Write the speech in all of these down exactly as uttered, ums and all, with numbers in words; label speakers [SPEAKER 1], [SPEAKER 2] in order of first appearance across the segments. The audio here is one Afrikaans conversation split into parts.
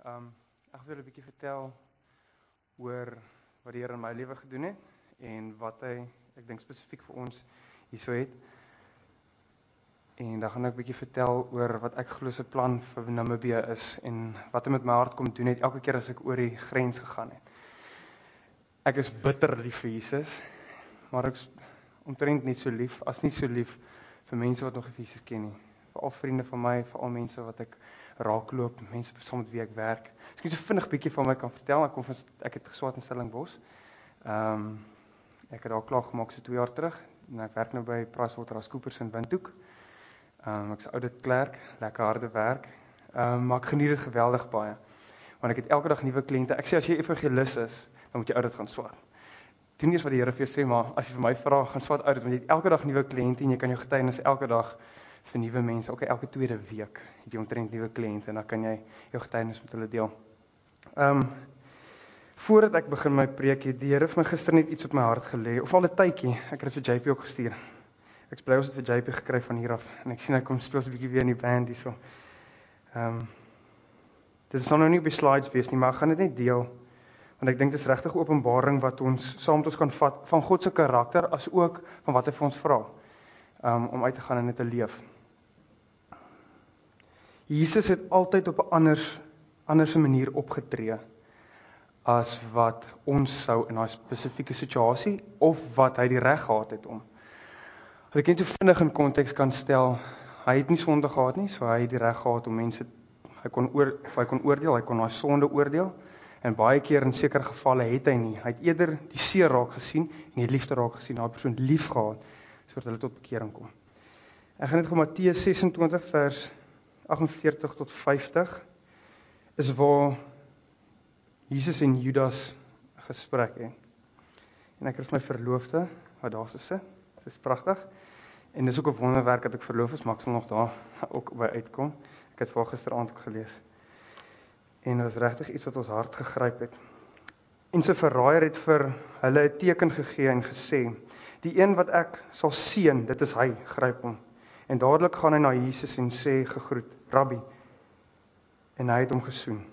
[SPEAKER 1] Um, ek wil julle 'n bietjie vertel oor wat die Here in my lewe gedoen het en wat hy, ek dink spesifiek vir ons hierso het. En dan gaan ek 'n bietjie vertel oor wat ek glo se plan vir Namibië is en wat hy met my hart kom doen het elke keer as ek oor die grens gegaan het. Ek is bitter lief vir Jesus, maar ek is omtrent net so lief, as nie so lief vir mense wat nog nie Jesus ken nie. Vir al vriende van my, vir al mense wat ek raakloop, mense saam met wie ek werk. Ek het so vinnig bietjie van my kan vertel. Ek kom van ek het geswaat in Stellenbosch. Ehm um, ek het daar klaar gemaak so twee jaar terug en ek werk nou by PricewaterhouseCoopers in Windhoek. Ehm um, ek's 'n audit klerk, lekker harde werk. Ehm um, maar ek geniet dit geweldig baie. Want ek het elke dag nuwe kliënte. Ek sê as jy evangelis is, dan moet jy audit gaan swaat. Doen nie eens wat die Here vir jou sê, maar as jy vir my vra, gaan swaat audit, want jy het elke dag nuwe kliënte en jy kan jou getuienis elke dag vir nuwe mense, ook elke tweede week het jy omtrent nuwe kliënte en dan kan jy jou getuienis met hulle deel. Ehm um, voordat ek begin my preek, het die Here vir my gister net iets op my hart gelê, of al 'n tydjie. Ek het dit vir J P ook gestuur. Ek is bly ons het vir J P gekry van hier af en ek sien hy kom speel 'n bietjie weer in die band hierso. Ehm um, dit sal nou nie op die slides wees nie, maar ek gaan dit net deel. Want ek dink dit is regtig openbaring wat ons saam met ons kan vat van God se karakter as ook van wat hy vir ons vra um, om uit te gaan en dit te leef. Jesus het altyd op 'n anders anderse manier opgetree as wat ons sou in daai spesifieke situasie of wat hy die reg gehad het om. As ek net so vinnig in konteks kan stel, hy het nie sonde gehad nie, so hy het die reg gehad om mense hy kon oor of hy kon oordeel, hy kon daai sonde oordeel. En baie keer in sekere gevalle het hy nie. Hy het eerder die seer raak gesien en die liefde raak gesien, daai persoon lief gehad sodat hulle tot bekering kom. Ek gaan net gou Matteus ses en twintig vers agt en veertig tot vyftig is waar Jesus en Judas gesprek het. En ek het my verloofde wat daar so sit. Dit is pragtig. En dis ook 'n wonderwerk dat ek verloof is, maar ek sal nog daar ook by uitkom. Ek het voor gisteraand ook gelees. En dit was regtig iets wat ons hart gegryp het. En sy verraaier het vir hulle 'n teken gegee en gesê: "Die een wat ek sal seën, dit is hy, gryp hom." En dadelik gaan hy na Jesus en sê gegroet: "Rabbi." En hy het hom gesoen.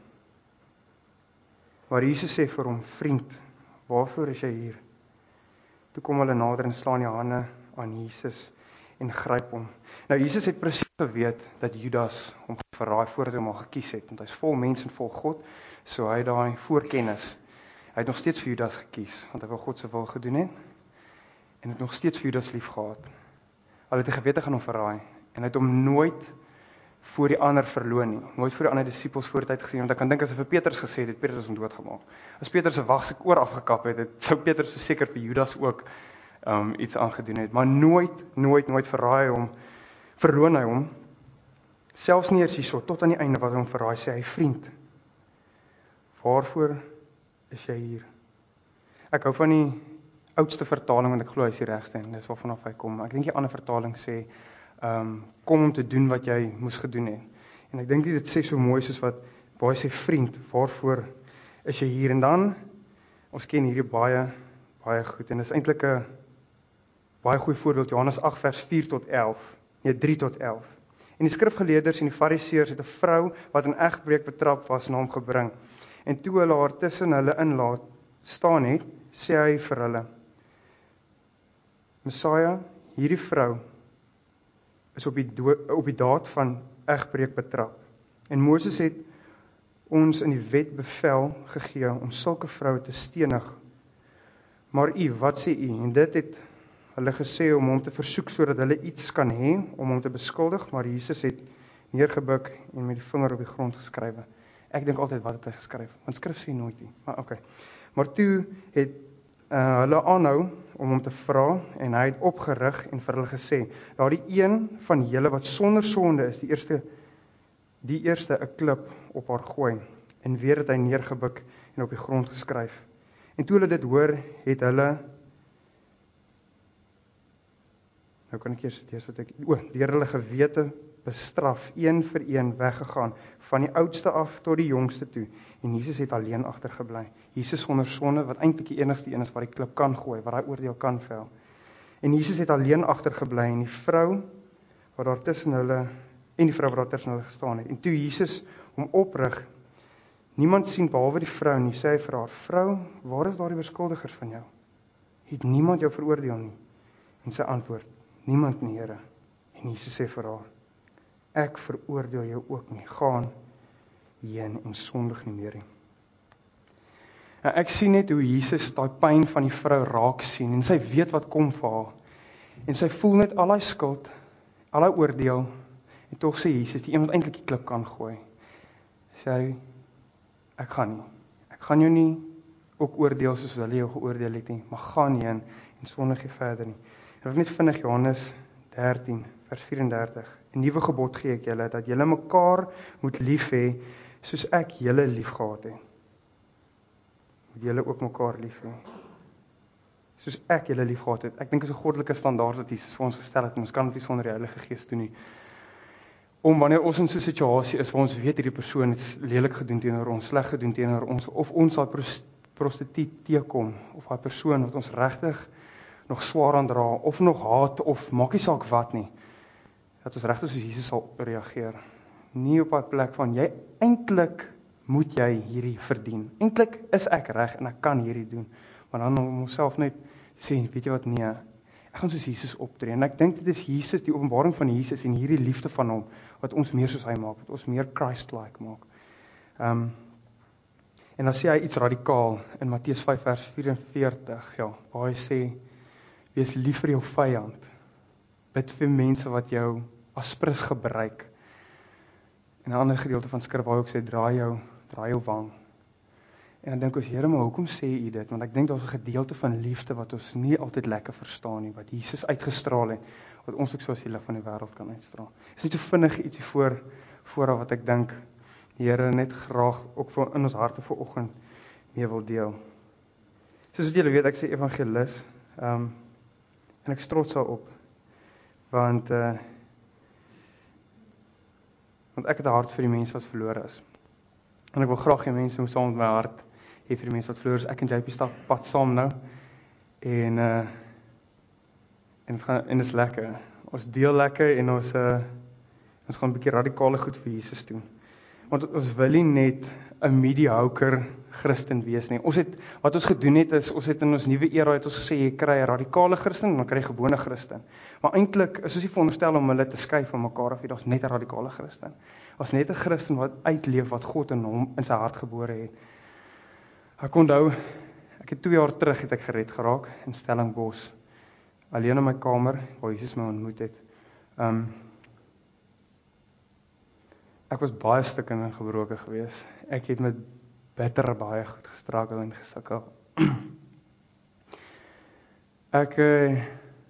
[SPEAKER 1] Maar Jesus sê vir hom: "Vriend, waarvoor is jy hier?" Toe kom hulle nader en slaan die hande aan Jesus en gryp hom. Nou Jesus het presies geweet dat Judas hom verraai voordat hy hom al gekies het, want hy's vol mens en vol God, so hy het daai voorkennis. Hy het nog steeds vir Judas gekies, want hy wou God se wil gedoen het, en het nog steeds vir Judas lief gehad. Al het hy geweet hy gaan hom verraai, en hy het hom nooit voor die ander verloon nie, nooit voor die ander disippels voor die tyd gesien, want ek kan dink as hy vir Petrus gesê het, het Petrus hom doodgemaak. As Petrus se wag se oor afgekap het, het sou Petrus verseker vir Judas ook um, iets aangedoen het, maar nooit, nooit, nooit verraai hom, verloon hy hom, selfs nie eers hierso, tot aan die einde wat hy hom verraai, sê hy: "Vriend, waarvoor is jy hier?" Ek hou van die oudste vertaling, want ek glo hy is die regste, en dis waarvan af hy kom. Ek dink die ander vertaling sê, um, kom om te doen wat jy moes gedoen het. En ek dink dit sê so mooi soos wat, waar hy sê: "Vriend, waarvoor is jy hier?" En dan, ons ken hierdie baie, baie goed, en dis eintlik 'n baie goeie voorbeeld, Johannes agt vers vier tot elf, nee drie tot elf. En die skrifgeleerders en die fariseërs het 'n vrou wat in egbreek betrap was na hom gebring. En toe hulle haar tussen hulle inlaat staan het, sê hy vir hulle: "Messia, hierdie vrou is op die dood, op die daad van egbreek betrap. En Moses het ons in die wet bevel gegee om sulke vroue te stenig. Maar u, wat sê u?" En dit het hulle gesê om hom te versoek sodat hulle iets kan hê om hom te beskuldig, maar Jesus het neergebuk en met die vinger op die grond geskrywe. Ek dink altyd, wat het hy geskryf? Want skrif sê nooit nie. Maar oké. Okay. Maar toe het uh, hulle aanhou om hom te vra en hy het opgerig en vir hulle gesê: "Daardie een van julle wat sonder sonde is, die eerste die eerste 'n klip op haar gooi." En weer het hy neergebuk en op die grond geskryf. En toe hulle dit hoor, het hulle Nou kan ek eers lees wat ek, o, deur hulle gewete bestraf, een vir een weggegaan, van die oudste af tot die jongste toe. En Jesus het alleen agtergebly. Jesus sonder sonde, wat eintlik die enigste een is wat die klip kan gooi, wat daai oordeel kan vel. En Jesus het alleen agtergebly en die vrou wat daar tussen hulle en die vrou wat daar tussen hulle gestaan het. En toe Jesus hom oprig Niemand sien behalwe die vrou nie, sê hy vir haar, vrou, waar is daardie beskuldigers van jou? Het niemand jou veroordeel nie? En sy antwoord, niemand nie, Here. En Jesus sê vir haar, ek veroordeel jou ook nie, gaan heen en sondig nie meer nie. En ek sien net hoe Jesus daai pyn van die vrou raak sien, en sy weet wat kom vir haar, en sy voel net al die skuld, al die oordeel, en tog sê Jesus, die een wat eintlik die klip kan gooi, sê hy, ek gaan nie, ek gaan jou nie ook oordeel soos hulle jou geoordeel het nie, maar gaan heen en sondig nie verder nie. En ek net vinnig Johannes dertien, vers vyf en dertig, 'n nuwe gebod gee ek julle, dat julle mekaar moet lief hê, soos ek julle lief gehad het. Moet julle ook mekaar lief hê. Soos ek julle lief gehad het. Ek dink dit is 'n goddelike standaard wat Jesus vir ons gestel het, en ons kan dit nie sonder die Heilige Gees doen nie. Om wanneer ons in so 'n situasie is, waar ons weet hierdie persoon het lelik gedoen teenoor ons, sleg gedoen teenoor ons, of ons daai prostituut teekom, of daai persoon wat ons regtig nog swaar aandra, of nog haat, of maak nie saak wat nie, dat ons regtig soos Jesus sal reageer. Nie op daai plek van, jy eintlik moet jy hierdie verdien. Eintlik is ek reg en ek kan hierdie doen. Maar dan om onsself net sê, weet jy wat, nee, ek gaan soos Jesus optree. En ek dink dit is Jesus, die openbaring van Jesus en hierdie liefde van hom, wat ons meer soos hy maak, wat ons meer Christ-like maak. Um, en dan sê hy iets radikaal in Matteus vyf vers vyf-en-veertig, ja, waar hy sê, wees lief vir jou vyand. Bid vir mense wat jou as prins gebruik. En 'n ander gedeelte van skrif waar hy ook sê, draai jou, draai jou wang. En dan dink ons, Here, maar hoekom sê u dit? Want ek dink daar's 'n gedeelte van liefde wat ons nie altyd lekker verstaan nie, wat Jesus uitgestraal het, wat ons ook so as die lig van die wêreld kan uitstraal. Is net so vinnig ietsie voor vooraf wat ek dink die Here net graag ook vir in ons harte vanoggend mee wil deel. Soos wat julle weet, ek sê evangelis, um, en ek is trots daarop, want uh, want ek het 'n hart vir die mense wat verlore is. En ek wil graag hê mense moet saam met my hart hê vir die mense wat verlore is. Ek en J P stap pad saam nou. En uh en dit gaan en dit is lekker. Ons deel lekker en ons uh ons gaan 'n bietjie radikale goed vir Jesus doen. Want ons wil nie net 'n mediocre Christen wees nie. Ons het wat ons gedoen het is ons het in ons nuwe era het ons gesê jy kry 'n radikale Christen en dan kry jy 'n gewone Christen. Maar eintlik is ons nie veronderstel om hulle te skei van mekaar af nie. Daar's net 'n radikale Christen. Ons net 'n Christen wat uitleef wat God in hom in sy hart gebore het. Ek onthou, ek het twee jaar terug het ek gered geraak in Stellenbosch, alleen in my kamer waar Jesus my ontmoet het. Um, ek was baie stikkend en gebroken geweest. Ek het met bitter baie goed gestrakel en gesukkel. Ek uh,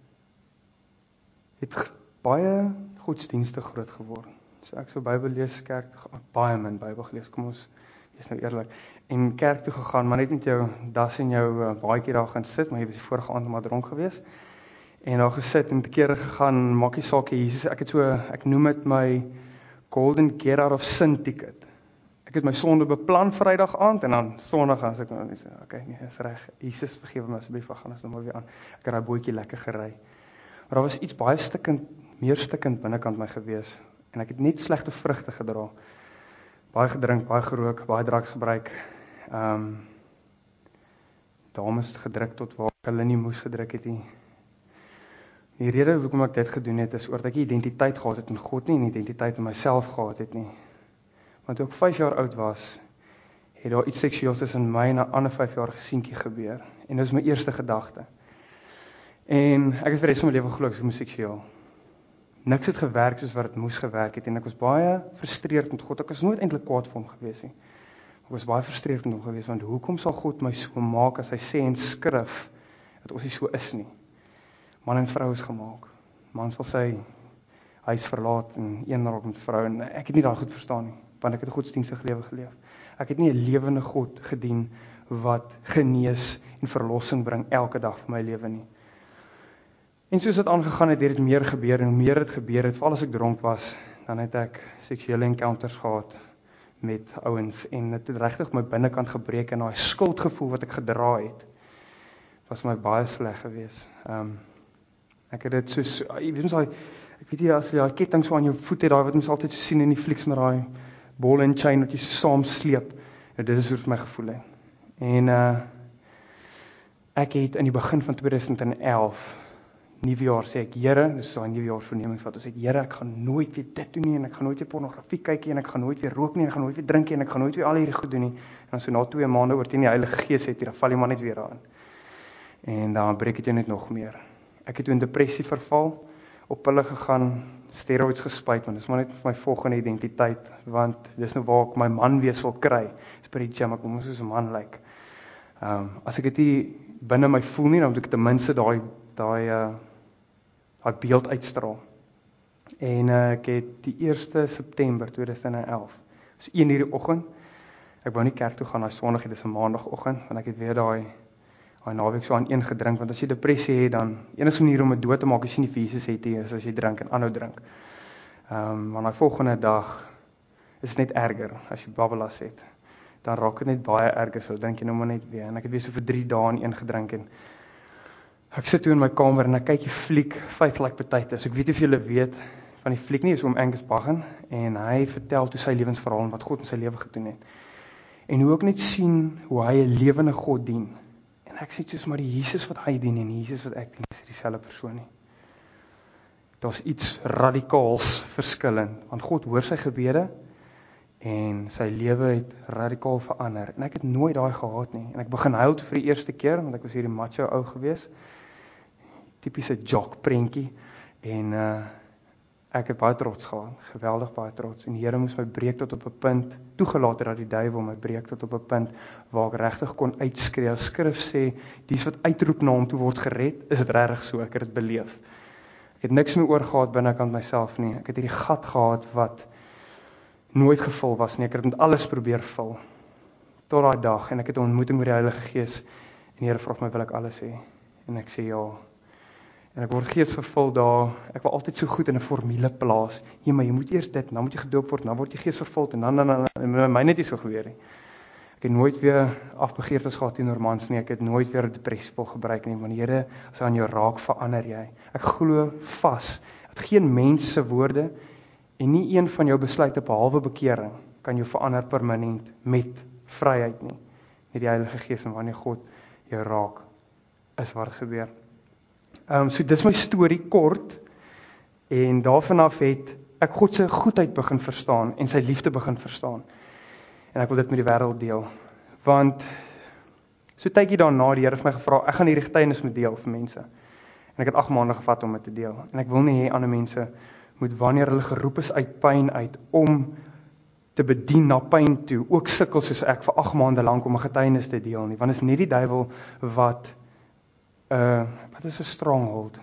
[SPEAKER 1] het baie godsdienstig groot geword. So ek so Bybel lees, kerk toe gaan, baie min Bybel gelees, kom ons wees nou eerlik. En kerk toe gegaan, maar net met jou das en jou uh, baadjie daar gaan sit, maar jy was die vorige aand maar dronk geweest. En daar gesit en te kere gegaan, maak nie saak Jesus, ek het so, ek noem dit my golden get out of sin ticket. Ek het my sonde beplan Vrydag aand en dan Sondag as ek nou net sê, okay, nee, is reg. Jesus vergewe my asseblief, gaan ons nou maar weer aan. Ek het daai bootjie lekker gery. Maar daar was iets baie stikkend, meer stikkend binnekant my gewees en ek het net slegte vrugte gedra. Baie gedrink, baie gerook, baie drugs gebruik. Ehm um, dames gedruk tot waar hulle nie moes gedruk het nie. Die rede hoekom ek dit gedoen het is oor dat ek identiteit gehad het in God nie en identiteit in myself gehad het nie. Want toe ek vyf jaar oud was, het daar iets seksueels tussen my en 'n ander vyfjarige seentjie gebeur. En dit was my eerste gedagte. En ek het vir die res van my lewe geglo ek is homoseksueel. Niks het gewerk soos wat dit moes gewerk het en ek was baie frustreerd met God. Ek was nooit eintlik kwaad vir hom gewees nie. Ek was baie frustreerd met hom gewees want hoekom sal God my so maak as hy sê in skrif dat ons nie so is nie? Man en vrou is gemaak. Man sal sy huis verlaat en een raak met vrou en ek het nie daai goed verstaan nie, want ek het 'n godsdienstige lewe geleef. Ek het nie 'n lewende God gedien wat genees en verlossing bring elke dag vir my lewe nie. En soos dit aangegaan het, het dit meer gebeur en hoe meer dit gebeur het, veral as ek dronk was, dan het ek seksuele encounters gehad met ouens en dit het regtig my binnekant gebreek en daai skuldgevoel wat ek gedra het, was my baie sleg geweest. Um, ek het dit soos, jy weet ons daai, ek weet nie, as jy daai ketting so aan jou voet het, daai wat ons altyd so sien in die flieks met daai ball and chain wat jy so saam sleep, Nou, dit is hoe dit vir my gevoel het. En uh, ek het in die begin van twintig elf, nuwejaar sê ek, Here, dis so 'n nuwejaarsvoornemings wat ons het, Here, ek gaan nooit weer dit doen nie, en ek gaan nooit weer pornografie kyk nie, en ek gaan nooit weer rook nie, en ek gaan nooit weer drink nie, en ek gaan nooit weer al hierdie goed doen nie. En dan so na twee maande oor teen die Heilige Gees het, dan val jy maar net weer aan. En dan breek dit jou net nog meer. Ek het toe in depressie verval, op pille gegaan, steroids gespuit, want dis maar net my volgende identiteit, want dis nou waar ek my man wees wil kry. Dis by die gym, ek moet soos 'n man lyk. Um, as ek dit nie binne my voel nie, dan moet ek ten minste daai daai uh, daai beeld uitstraal. En uh, ek het die eerste September tweeduisend elf, so een uur die oggend, ek wou nie kerk toe gaan, daai Sondag, dit is 'n maandagoggend, want ek het weer daai daai naweek so aan een gedrink, want as jy depressie het, dan enigste manier om dit dood te maak as jy nie vir Jesus het nie, is as jy drink en aanhou drink. Um, want die volgende dag is net erger, as jy babbelas het. Dan raak dit net baie erger, so drink jy nou maar net weer. En ek het weer so vir drie dae aan een gedrink, en ek sit toe in my kamer, en ek kyk die fliek, Faith Like Potatoes. Ek weet nie of julle weet van die fliek nie, is oom Angus Baggen, en hy vertel toe sy lewensverhaal, en wat God in sy lewe gedoen het. En hoe ek net sien, hoe hy 'n lewende God dien. En ek sê soos, maar die Jesus wat hy dien, en die Jesus wat ek dien, is dieselfde persoon nie. Daar's iets radikaals verskillend, want God hoor sy gebede, en sy lewe het radikaal verander. En ek het nooit daai gehad nie. En ek begin huil toe vir die eerste keer, want ek was hierdie macho ou gewees. Tipiese jock prentjie. En uh, ek het baie trots gehad, geweldig baie trots. En die Here moes my breek tot op 'n punt, toegelaat het dat die duiwel my breek tot op 'n punt, waar ek regtig kon uitskree. As skrif sê, dies wat uitroep na hom toe word gered, is dit regtig so, ek het dit beleef. Ek het niks meer oor gehad binnekant myself nie. Ek het hierdie gat gehad wat nooit gevul was nie. Ek het met alles probeer vul. Tot daai dag, en ek het 'n ontmoeting met die Heilige Gees, en die Here vra my, wil ek alles hê? En ek sê ja. En ek word geesvervul daar, ek wil altyd so goed in 'n formule plaas. Ja, maar jy moet eers dit, dan moet jy gedoop word, dan word jy geesvervuld, en dan, dan, dan, en by my net nie so gebeur nie. Ek het nooit weer afbegeertes gehad teenoor mans nie, ek het nooit weer 'n depressiepil gebruik nie, want die Here, as hy aan jou raak, verander jy. Ek glo vas, dat geen mens se woorde, en nie een van jou besluite behalwe bekering, kan jou verander permanent, met vryheid nie, met die Heilige Gees, en wanneer God jou raak, is wat gebeur. Um, so dis my storie kort, en daarvan af het ek God se goedheid begin verstaan, en sy liefde begin verstaan, en ek wil dit met die wêreld deel, want, so tydjie daarna, die Here het my gevra, ek gaan hierdie getuienis moet deel vir mense, en ek het agt maande gevat om dit te deel, en ek wil nie hê ander mense moet, wanneer hulle geroep is uit pyn uit, om te bedien na pyn toe, ook sukkel soos ek vir agt maande lank om 'n getuienis te deel nie, want is nie die duiwel wat Uh, wat is 'n stronghold?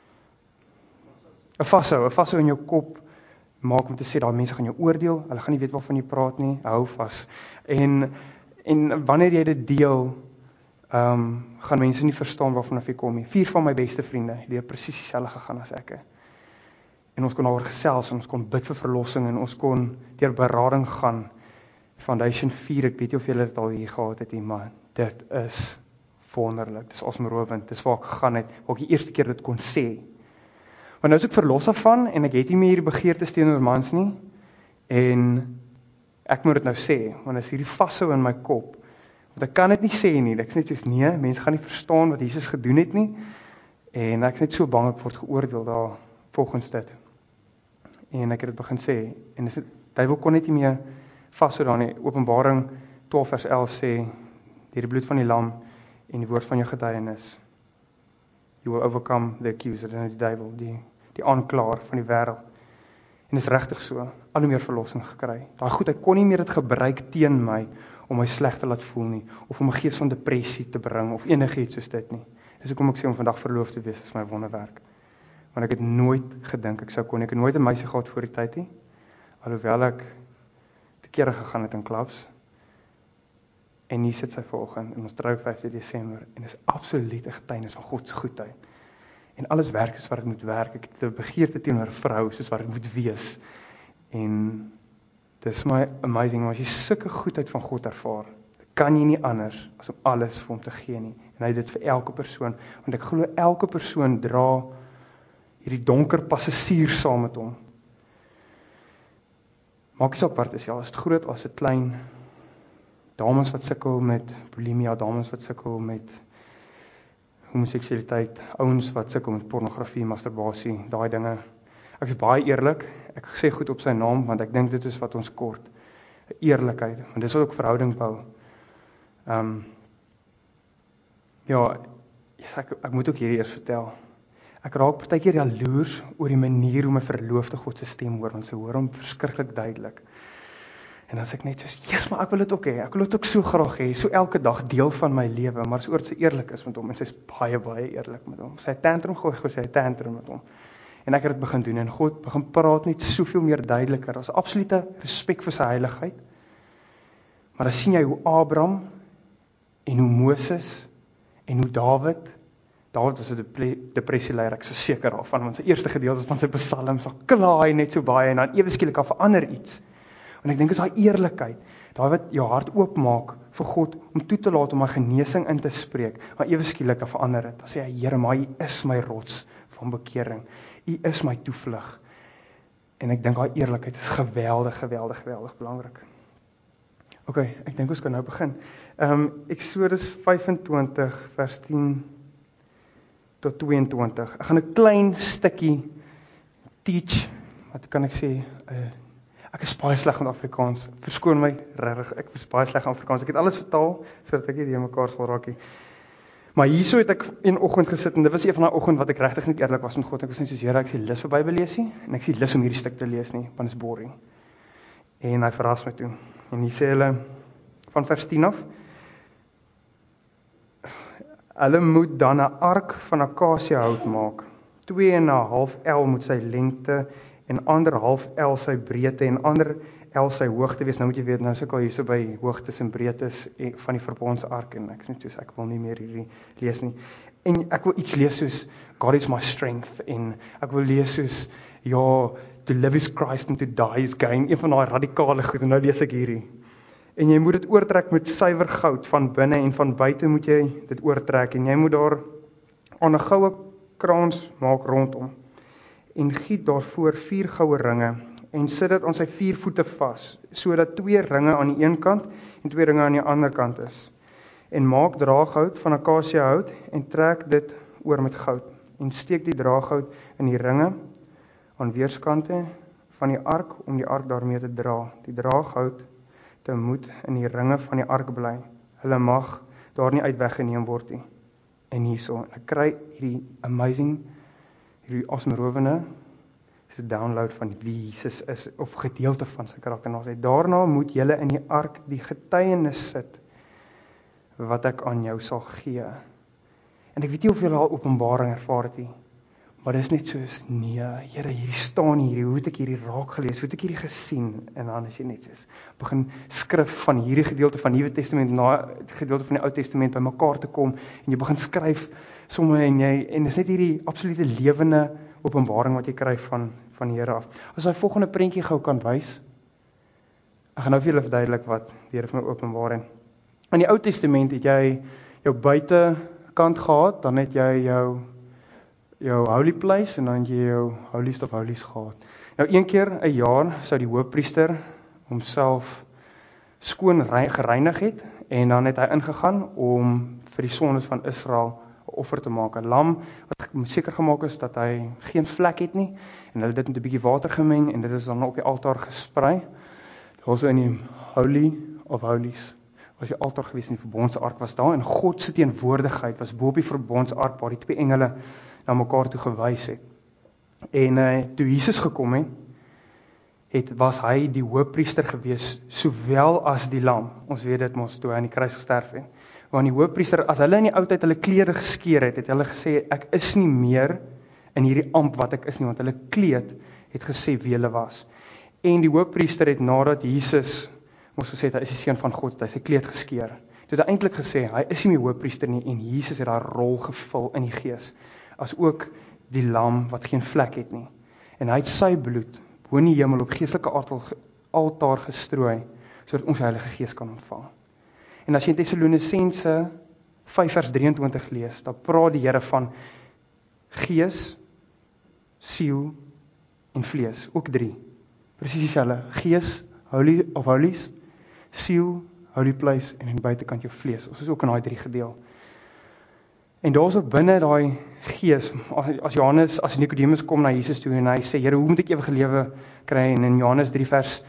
[SPEAKER 1] 'n vashou, 'n vashou in jou kop, maak om te sê, daai mense gaan jou oordeel, hulle gaan nie weet waarvan jy praat nie, hou vas. En, en wanneer jy dit deel, um, gaan mense nie verstaan waarvan af jy kom nie. Vier van my beste vriende, die het presies dieselfde gegaan as ek. En ons kon daaroor gesels, en ons kon bid vir verlossing, en ons kon deur berading gaan. Foundation vier, ek weet nie of julle dit al hier gehad het nie, maar dit is wonderlik, dis asomrowend, dis waar ek gegaan het, waar ek die eerste keer dit kon sê. Want nou is ek verlos daarvan, en ek het nie meer hierdie begeertes teenoor mans nie, en ek moet dit nou sê, want is hierdie vashou in my kop, want ek kan dit nie sê nie, ek is net soos, nee, mense gaan nie verstaan wat Jesus gedoen het nie, en ek is net so bang ek word geoordeel daar, volgens dit. En ek het dit begin sê, en is dit, duiwel kon net nie meer vashou daar nie. Openbaring twaalf vers elf sê, deur die bloed van die lam, en die woord van jou getuienis, you will overcome the accuser, en die duiwel, die, die aanklaer van die wêreld. En dis regtig so, al hoe meer verlossing gekry. Daai goed, hy kon nie meer dit gebruik teen my, om my sleg te laat voel nie, of om 'n gees van depressie te bring, of enigiets soos dit nie. Dis hoekom ek sê om vandag verloof te wees, is my wonderwerk. Want ek het nooit gedink ek sou kon, ek het nooit 'n meisie gehad voor die tyd nie, alhoewel ek te kere gegaan het in klubs, en hier sit sy vanoggend, en ons trou vyfde Desember, en is absoluut 'n getuienis van God se goedheid. En alles werk is wat ek moet werk, ek het 'n begeerte teenoor 'n vrou, soos wat ek moet wees. En dis my amazing, as jy sulke goedheid van God ervaar, kan jy nie anders as om alles vir hom te gee nie. En hy dit vir elke persoon, want ek glo elke persoon dra hierdie donker passasier saam met hom. Maak nie saak wat is, ja, as dit groot, as dit klein, dames wat sukkel met bulimia, dames wat sukkel met homoseksualiteit, ouens wat sukkel met pornografie, masturbasie, daai dinge. Ek is baie eerlik, ek sê goed op sy naam, want ek dink dit is wat ons kort. Eerlikheid, want dis wat ook verhouding bou. Um, ja, yes, ek, ek moet ook hierdie eers vertel. Ek raak partykeer jaloers oor die manier hoe my verloofde God se stem hoor, want sy hoor hom verskriklik duidelik. En dan sê ek net soos, yes, maar ek wil dit ook hê, ek wil dit ook so graag hê, so elke dag deel van my lewe, maar so oor sy eerlik is met hom, en sy is baie, baie eerlik met hom. Sy tantrum gooi, gooi sy tantrum met hom. En ek het dit begin doen, en God begin praat net soveel meer duideliker, as absolute respek vir sy heiligheid. Maar dan sien jy hoe Abraham, en hoe Moses, en hoe Dawid, Dawid was 'n depressieleier, ek is so seker daarvan, want sy eerste gedeelte van sy psalms, dan kla hy net so baie, en dan ewe skielik af verander iets. En ek dink is daai eerlikheid, daai wat jou hart oopmaak vir God, om toe te laat om my genesing in te spreek, maar ewe skielik dan verander dit. Dan sê hy, Here, maar U is my rots van bekering. U is my toevlug. En ek dink daai eerlikheid is geweldig, geweldig, geweldig belangrik. Ok, ek dink ons kan nou begin. Um, Exodus vyf-en-twintig vers tien tot twee-en-twintig. Ek gaan 'n klein stukkie teach, wat kan ek sê, uh, ek is baie sleg in Afrikaans, verskoon my, regtig, ek is baie sleg in Afrikaans, ek het alles vertaal, sodat ek nie die mekaar sal raak nie. Maar hierso het ek een oggend gesit, en dit was een van die oggend wat ek regtig nie eerlik was met God, ek was net soos, Here, ek sê lus vir Bybel lees nie, en ek sê lus om hierdie stuk te lees nie, want dit is boring. En hy verras my toe, en hier sê hulle, van vers tien af, hulle moet dan 'n ark van akasiëhout maak, twee en 'n half el moet sy lengte, en ander half el sy breedte, en ander el sy hoogte wees. Nou moet jy weet, nou sukkel hierso by hoogtes en breedtes van die verbondsark, en ek is net soos, ek wil nie meer hierdie lees nie. En ek wil iets lees soos, God is my strength, en ek wil lees soos, ja, to live is Christ and to die is gain, een van daai radikale goed, en nou lees ek hierdie. En jy moet dit oortrek met suiwer goud, van binne en van buite moet jy dit oortrek, en jy moet daar aan 'n goue kraans maak rondom, en giet daarvoor vier goue ringe, en sit dit aan sy vier voete vas, sodat twee ringe aan die een kant, en twee ringe aan die ander kant is. En maak draaghout van akasiëhout, en trek dit oor met goud, en steek die draaghout in die ringe, aan weerskante van die ark, om die ark daarmee te dra. Die draaghout te moet in die ringe van die ark bly. Hulle mag daar nie uit weggeneem word nie. En hierso, ek kry hierdie amazing, hierdie asemrowende, is 'n download van wie Jesus is, of gedeelte van sy karakter. En hy sê, daarna moet julle in die ark die getuienis sit, wat ek aan jou sal gee. En ek weet nie of julle al openbaring ervaar het nie, maar dit is net soos, nee, Here, hierdie staan hier, hoe het ek hierdie raak gelees, hoe het ek hierdie gesien, en dan is jy net soos, begin skrif van hierdie gedeelte van Nuwe Testament, na gedeelte van die Ou Testament, by mekaar te kom, en jy begin skryf, somme, en jy, en dit is net hierdie absolute lewende openbaring wat jy kry van, van die Here af. As jy volgende prentjie gou kan wys, ek gaan nou vir julle verduidelik wat die Here vir my openbaar het. In die Ou Testament het jy jou buitekant gehad, dan het jy jou jou holy place, en dan het jy jou holiest of holies gehad. Nou, een keer 'n jaar sou die hoofpriester homself skoon gereinig het, en dan het hy ingegaan om vir die sondes van Israel 'n offer te maak, 'n lam, wat seker gemaak is dat hy geen vlek het nie, en hulle dit met 'n bietjie water gemeng, en dit is dan op die altaar gesprei. Daarso in die holy of holies was die altaar gewees, en die verbondsark was daar, en God se teenwoordigheid was bo op die verbondsark, waar die twee engele na mekaar toe gewys het. En uh, toe Jesus gekom het, het, was hy die hoofpriester gewees, sowel as die lam. Ons weet dit mos, toe hy aan die kruis gesterf het. Want die hoofpriester, as hulle in die oudheid hulle klere geskeur het, het hulle gesê, ek is nie meer in hierdie amp wat ek is nie, want hulle kleed het gesê wie hulle was. En die hoofpriester het nadat Jesus mos gesê het, hy is die seun van God, hy sy kleed geskeur. Toe het hy eintlik gesê, hy is nie meer hoofpriester nie, en Jesus het daai rol gevul in die gees, as ook die lam wat geen vlek het nie. En hy het sy bloed bo in die hemel op geestelike altaar gestrooi, sodat ons die Heilige Gees kan ontvang. En as jy in Tessalonisense vyf vers drieëntwintig lees, dan praat die Here van gees, siel en vlees, ook drie. Presies dieselfde, gees, holy of holies, siel, holy place en aan die buitekant jou vlees. Ons is ook in daai drie gedeel. En daar is ook binne daai gees, as Johannes, as Nikodemus kom na Jesus toe en hy sê, Here, hoe moet ek ewige lewe kry? En in Johannes drie vers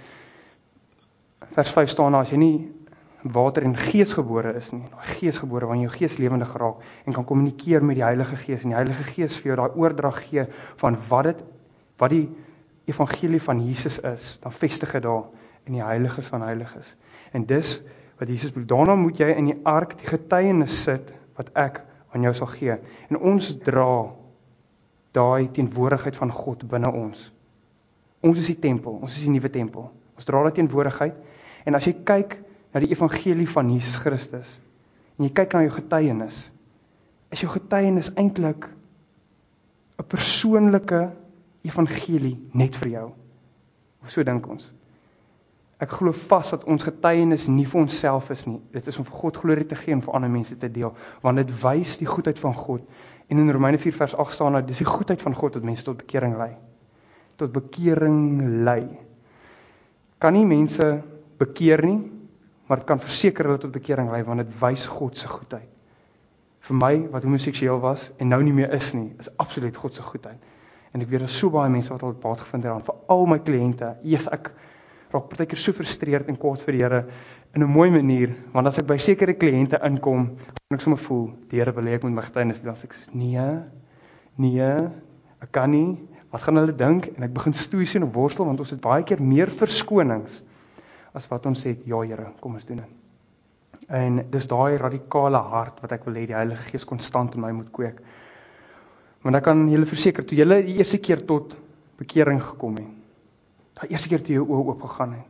[SPEAKER 1] vers vyf staan daar, as jy nie water en gees gebore is nie, daai gees gebore, wanneer jou gees lewendig geraak en kan kommunikeer met die Heilige Gees, en die Heilige Gees vir jou daai oordrag gee van wat dit, wat die evangelie van Jesus is, dan vestig dit daar in die heiliges van heiliges. En dis wat Jesus bedoel, daarna moet jy in die ark die getuienis sit, wat ek aan jou sal gee. En ons dra daai teenwoordigheid van God binne ons. Ons is die tempel, ons is die nuwe tempel. Ons dra daai teenwoordigheid, en as jy kyk na die evangelie van Jesus Christus, en jy kyk na jou getuienis, is jou getuienis eintlik 'n persoonlike evangelie net vir jou. Of so dink ons. Ek glo vas dat ons getuienis nie vir onsself is nie. Dit is om vir God glorie te gee en vir ander mense te deel, want dit wys die goedheid van God. En in Romeine vier vers agt staan dat dis die goedheid van God wat mense tot bekering lei. Tot bekering lei. Kan nie mense bekeer nie, maar dit kan verseker hulle tot bekering lei, want dit wys God se goedheid. Vir my, wat homoseksueel was, en nou nie meer is nie, is absoluut God se goedheid. En ek weet, daar is so baie mense wat al baat gevind het, vir al my kliënte, yes, ek raak partykeer so frustreerd en kwaad vir die Here, in 'n mooi manier, want as ek by sekere kliënte inkom, kan ek sommer voel, die Here wil hê ek moet my getuienis deel, dan sê ek, nee, nee, ek kan nie, wat gaan hulle dink, en ek begin stoei sien op worstel, want ons het baie keer meer verskonings, as wat ons sê, ja Here, kom ons doen dit. En dis daai radikale hart, wat ek wil hê, die Heilige Gees konstant in my moet kweek. Want ek kan julle verseker, toe julle die eerste keer tot bekering gekom het, die eerste keer toe jou oë oopgegaan het,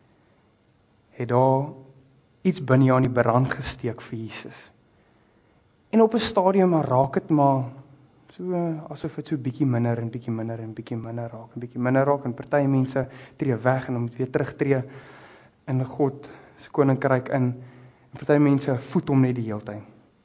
[SPEAKER 1] het daar iets binne jou aan die brand gesteek vir Jesus. En op 'n stadium raak dit maar so, asof dit so bietjie minder en bietjie minder en bietjie minder raak en bietjie minder raak, en party mense tree weg en dan moet weer terugtree in God se koninkryk in, en party mense voed hom net die hele tyd.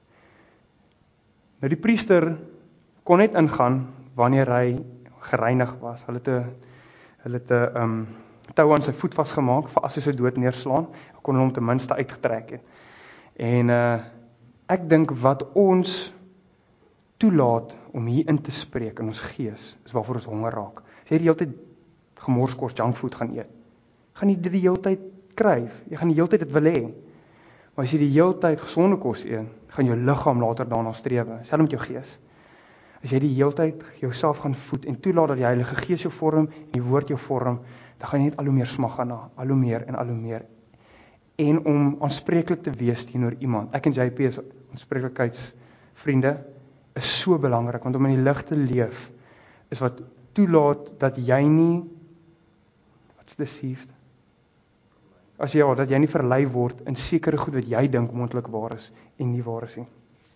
[SPEAKER 1] Nou die priester kon net ingaan wanneer hy gereinig was. Hulle het 'n hulle het 'n um, tou aan sy voet vasgemaak vir as hy sy dood neerslaan, kon hulle hom ten minste uitgetrek het. En uh, ek dink wat ons toelaat om hier in te spreek in ons gees, is waarvoor ons honger raak. As jy die hele tyd gemorskos, junkfood gaan eet, gaan jy dit die hele tyd kry, jy gaan die hele tyd dit wil hê. Maar as jy die hele tyd gesonde kos eet, gaan jou liggaam later daarna strewe, selfs met jou gees. As jy die hele tyd jouself gaan voed en toelaat dat die Heilige Gees jou vorm en die woord jou vorm, dan gaan jy net al hoe meer smag aan na, al hoe meer en al hoe meer. En om aanspreeklik te wees teenoor iemand. Ek en J P is aanspreeklikheidsvriende, is so belangrik, want om in die lig te leef, is wat toelaat dat jy nie, what's deceived? As jy, ja, dat jy nie verlei word in sekere goed wat jy dink moontlik waar is, en nie waar is nie.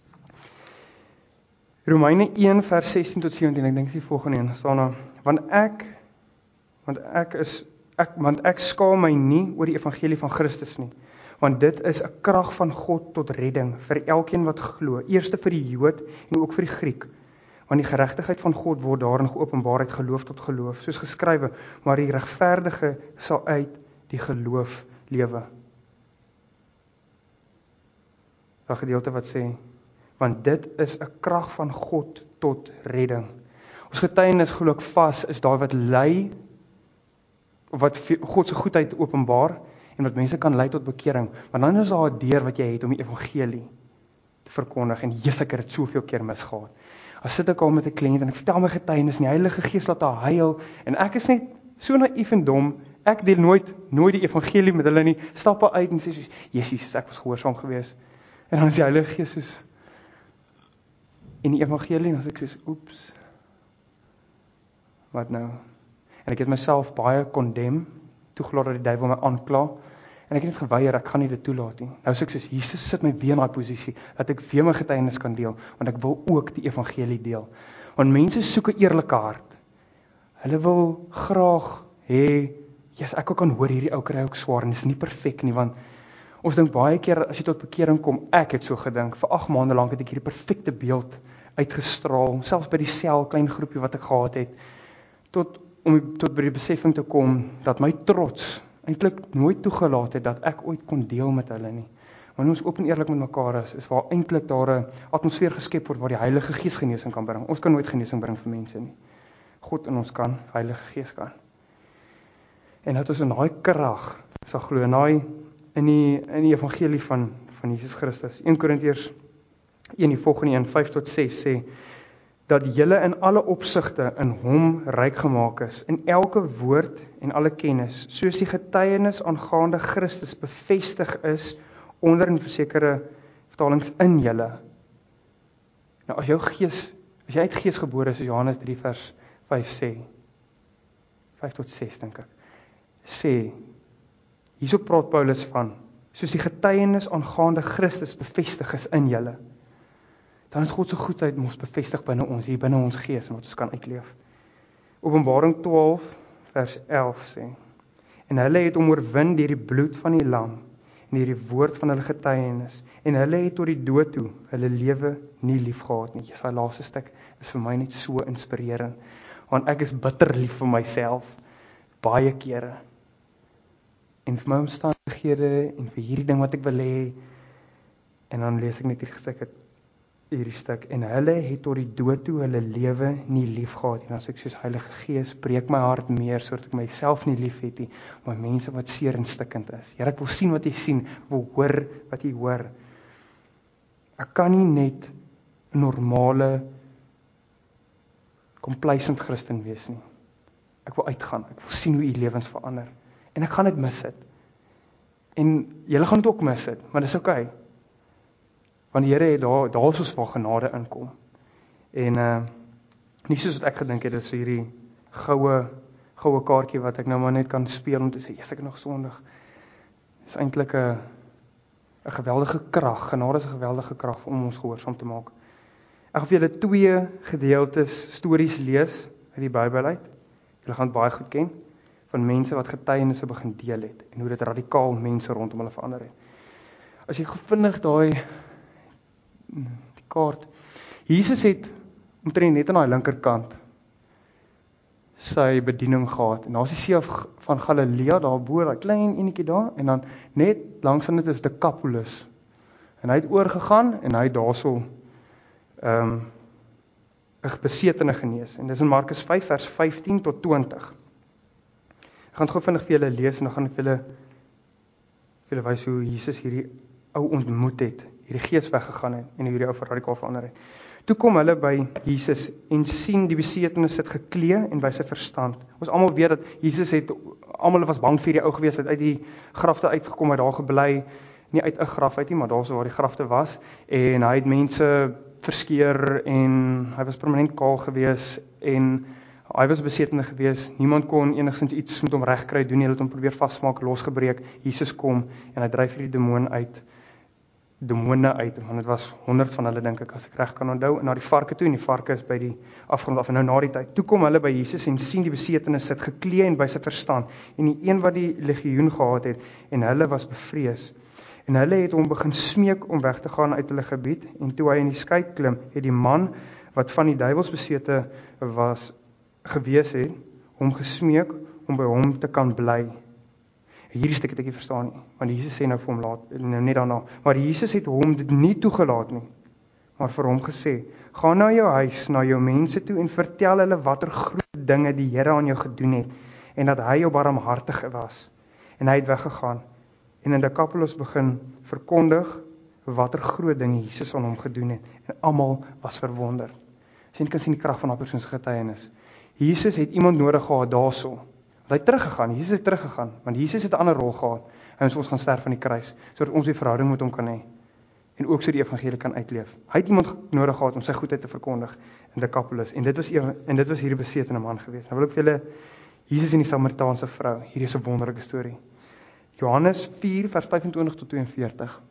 [SPEAKER 1] Romeine een vers sestien tot sewentien, ek dink is die volgende een, staan daar, want ek, want ek is, ek, want ek skaam my nie oor die evangelie van Christus nie, want dit is 'n krag van God tot redding, vir elkeen wat glo, eerste vir die Jood, en ook vir die Griek, want die geregtigheid van God word daarin geopenbaar uit geloof tot geloof, soos geskrywe, maar die regverdige sal uit die geloof lewe. Daar gedeelte wat sê, want dit is 'n krag van God tot redding. Ons getuienis glo ek vas is daai wat lei, wat God se goedheid openbaar, en wat mense kan lei tot bekering. Maar dan is daar 'n deur wat jy het om die evangelie te verkondig, en Jesus, ek het dit soveel keer misgehad. As sit ek al met 'n kliënt en ek vertel my getuienis, en die Heilige Gees laat haar huil, en ek is net so naïef en dom, ek deel nooit, nooit die evangelie met hulle nie, stap uit en sê soos, Jesus, ek was gehoorsaam geweest. En dan is die Heilige Gees soos, en die evangelie, en as ek soos, oeps, wat nou? En ek het myself baie condemn, toegelaat dat die duiwel my aankla, en ek het net geweier, ek gaan nie dit toelaat nie. Nou sê ek soos, Jesus sit my weer in daai posisie, dat ek weer my getuienis kan deel, want ek wil ook die evangelie deel. Want mense soek 'n eerlike hart. Hulle wil graag hê, yes, ek ook kan hoor hierdie ou kry ook swaar, en dit is nie perfek nie, want ons dink baie keer, as jy tot bekering kom, ek het so gedink, vir agt maande lank het ek hierdie perfekte beeld uitgestraal, selfs by die sel, klein groepie wat ek gehad het, tot, om tot by die beseffing te kom, dat my trots eintlik nooit toegelaat het dat ek ooit kon deel met hulle nie. Wanneer ons oop en eerlik met mekaar is, is waar eintlik daar 'n atmosfeer geskep word waar die Heilige Gees genesing kan bring. Ons kan nooit genesing bring vir mense nie. God in ons kan, Heilige Gees kan. En dat ons in daai krag sal glo, in daai in die in die evangelie van van Jesus Christus. Eerste Korintiërs een die volgende een vyf tot ses sê dat julle in alle opsigte in hom ryk gemaak is, in elke woord en alle kennis, soos die getuienis aangaande Christus bevestig is onder in versekerde vertalings in julle. Nou as jou gees, as jy uit gees gebore is, soos Johannes drie vers vyf sê, vyf tot ses dink ek, sê, hierso praat Paulus van, soos die getuienis aangaande Christus bevestig is in julle, dan het God se goedheid ons bevestig binne ons, hier binne ons gees, en wat ons kan uitleef. Openbaring twaalf vers elf sê, en hulle het hom oorwin deur die bloed van die lam, en deur die woord van hulle getuienis, en hulle het tot die dood toe, hulle lewe nie lief gehad nie. Yes, daai laaste stuk is vir my net so inspirerend, want ek is bitter lief vir myself, baie kere, en vir my omstandighede, en vir hierdie ding wat ek wil hê, en dan lees ek net hierdie stuk, hierdie stuk, en hulle het tot die dood toe hulle lewe nie lief gehad, en dan sê ek soos Heilige Gees, breek my hart meer, sodat ek myself nie lief het nie, maar mense wat seer en stikkend is. Here, ek wil sien wat jy sien, ek wil hoor wat jy hoor. Ek kan nie net 'n normale, complacent Christen wees nie. Ek wil uitgaan, ek wil sien hoe u lewens verander, en ek gaan dit mis het. En julle gaan dit ook mis het, maar dis oukei. Okay. Want die Here het daar, daar soos waar genade inkom. En uh, nie soos wat ek gedink het, is hierdie goue, goue kaartjie wat ek nou maar net kan speel om te sê, yes, ek het nog sondig. Dis eintlik 'n 'n geweldige krag, genade is 'n geweldige krag om ons gehoorsaam te maak. Ek gaan vir julle twee gedeeltes stories lees uit die Bybel uit. Julle gaan dit baie goed ken, van mense wat getuienisse begin deel het, en hoe dit radikaal mense rondom hulle verander het. As jy vinnig daai die kaart. Jesus het omtrent net aan daai linkerkant sy bediening gehad. En daar's die see van Galilea, daar bo, daai klein enetjie daar, en dan net langs aan dit is Decapolis. En hy het oorgegaan en hy het daarso ehm um, 'n besetene genees. En dis in Markus vyf vers vyftien tot twintig. Ek gaan gou vinnig vir julle lees en dan gaan ek vir julle vir julle wys hoe Jesus hierdie ou ontmoet het, hierdie gees weggegaan het en hierdie ou radikaal verander het. Toe kom hulle by Jesus en sien die besetene sit geklee en by sy verstand. Ons almal weet dat Jesus het, almal was bang vir die ou gewees, het uit die grafte uitgekom, het daar gebly, nie uit 'n graf uit nie, maar daar so waar die grafte was, en hy het mense verskeer en hy was permanent kaal gewees en hy was besetene gewees. Niemand kon enigstens iets met hom regkry doen nie. Hulle het hom probeer vasmaak, losgebreek. Jesus kom en hy dryf hierdie demoon uit. demone uit, want dit was honderd van hulle, dink ek, as ek reg kan onthou, en na die varke toe, en die varke is by die afgrond af, en nou na die tyd, toe kom hulle by Jesus en sien die besetene sit geklee en by sy verstand, en die een wat die legioen gehad het, en hulle was bevrees, en hulle het hom begin smeek om weg te gaan uit hulle gebied, en toe hy in die skei klim, het die man, wat van die duiwels besete was, gewees het, hom gesmeek, om by hom te kan bly. Hierdie stuk het ek nie verstaan nie, want Jesus sê nou vir hom laat, nou net daarna, maar Jesus het hom dit nie toegelaat nie, maar vir hom gesê, ga na jou huis, na jou mense toe, en vertel hulle watter groot dinge die Here aan jou gedoen het, en dat hy jou barmhartig was, en hy het weggegaan, en in Decapolis begin verkondig, watter groot dinge Jesus aan hom gedoen het, en almal was verwonderd. Sien, kan sien die krag van daardie persoon se getuienis. Jesus het iemand nodig gehad daarso. Hy het teruggegaan, Jesus het teruggegaan, want Jesus het 'n ander rol gehad, hy moes ons gaan sterf aan die kruis, sodat ons die verhouding met hom kan hê, en ook so die evangelie kan uitleef. Hy het iemand nodig gehad om sy goedheid te verkondig in Decapolis, en dit was en dit was hierdie besetene man geweest. Nou wil ek vir julle, Jesus en die Samaritaanse vrou, hierdie is 'n wonderlike storie. Johannes vier vers vyfentwintig tot tweeënveertig.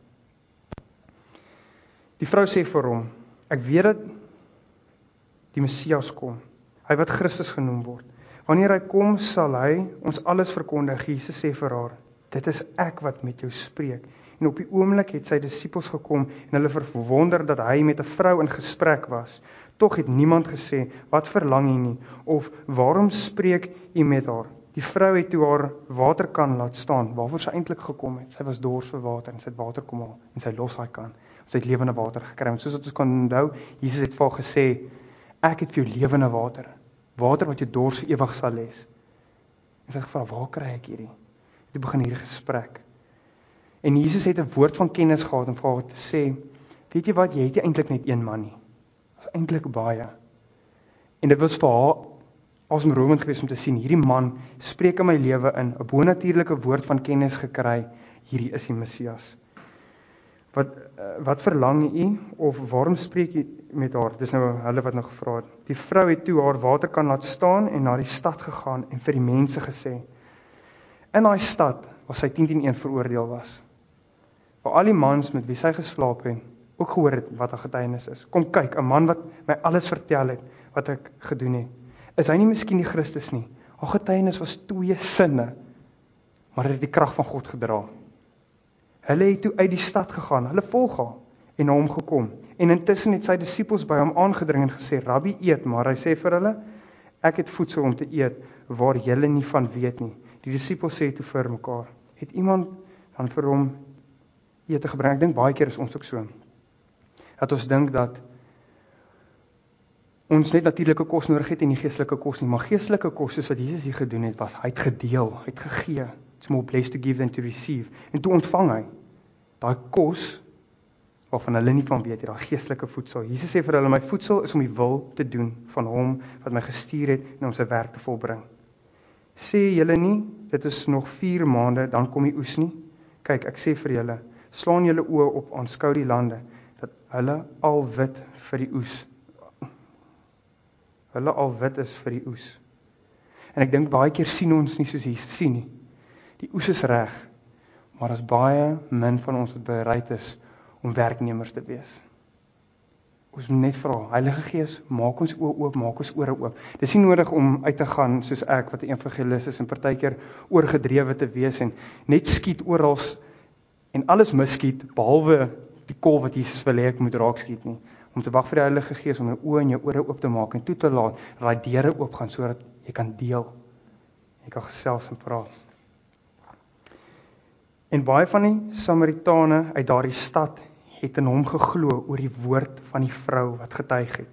[SPEAKER 1] Die vrou sê vir hom, ek weet dat die Messias kom, hy wat Christus genoem word. Wanneer hy kom, sal hy ons alles verkondig. Jesus sê vir haar, dit is ek wat met jou spreek. En op die oomblik het sy disippels gekom en hulle verwonder dat hy met 'n vrou in gesprek was. Tog het niemand gesê, wat verlang jy nie? Of waarom spreek jy met haar? Die vrou het toe haar waterkan laat staan, waarvoor sy eintlik gekom het. Sy was dors vir water, en sy het water kom haal, en sy los daai kan. Sy het lewende water gekry, en soos wat ons kan onthou, Jesus het vir haar gesê, ek het vir jou lewende water, water wat jou dors ewig sal les. En sy het gevra, waar kry ek hierdie? Toe begin hierdie gesprek. En Jesus het 'n woord van kennis gehad, en vir haar te sê, weet jy wat, jy het nie eintlik net een man nie. Dit is eintlik baie. En dit was vir haar asemrowend geweest om te sien, hierdie man spreek in my lewe in, 'n bonatuurlike woord van kennis gekry, hierdie is die Messias. Wat, wat verlang u, of waarom spreek u met haar? Dis nou hulle wat nou gevra het. Die vrou het toe haar waterkan laat staan, en na die stad gegaan, en vir die mense gesê, in daai stad, waar sy tien teen een veroordeel was, waar al die mans met wie sy geslaap het, ook gehoor het wat haar getuienis is. Kom kyk, 'n man wat my alles vertel het, wat ek gedoen het. Is hy nie miskien die Christus nie? Haar getuienis was twee sinne, maar het die krag van God gedra. Hulle het toe uit die stad gegaan, hulle volg haar, en na hom gekom. En intussen het sy disippels by hom aangedring en gesê, Rabbi, eet, maar hy sê vir hulle, ek het voedsel om te eet, waar julle nie van weet nie. Die disippels sê toe vir mekaar, het iemand dan vir hom ete gebring? Ek dink baie keer is ons ook so, dat ons dink dat ons net natuurlike kos nodig het en nie geestelike kos nie, maar geestelike kos, soos wat Jesus hier gedoen het, was, hy het gedeel, hy het gegee, it's more blessed to give than to receive, en toe ontvang hy, daai kos, waarvan hulle nie van weet, daai geestelike voedsel. Jesus sê vir hulle, my voedsel is om die wil te doen van hom, wat my gestuur het, en om sy werk te volbring. Sê julle nie, dit is nog vier maande, dan kom die oes nie? Kyk, ek sê vir julle, slaan julle oë op, aanskou die lande, dat hulle al wit vir die oes, hulle al wit is vir die oes. En ek dink baie keer sien ons nie soos Jesus sien nie. Die oes is reg, maar as baie min van ons wat bereid is om werknemers te wees. Ons moet net vra, Heilige Gees, maak ons oë oop, maak ons ore oop. Dis nie nodig om uit te gaan soos ek, wat 'n evangelis is, en partykeer oorgedrewe te wees, en net skiet oral, en alles misskiet, behalwe die kol wat Jesus wil hê ek moet raak skiet nie. Om te wag vir die Heilige Gees, om jou oë en jou ore oop te maak, en toe te laat, dat die deure oop gaan, sodat jy kan deel, jy kan gesels en praat. En baie van die Samaritane uit daardie stad het in hom geglo oor die woord van die vrou wat getuig het.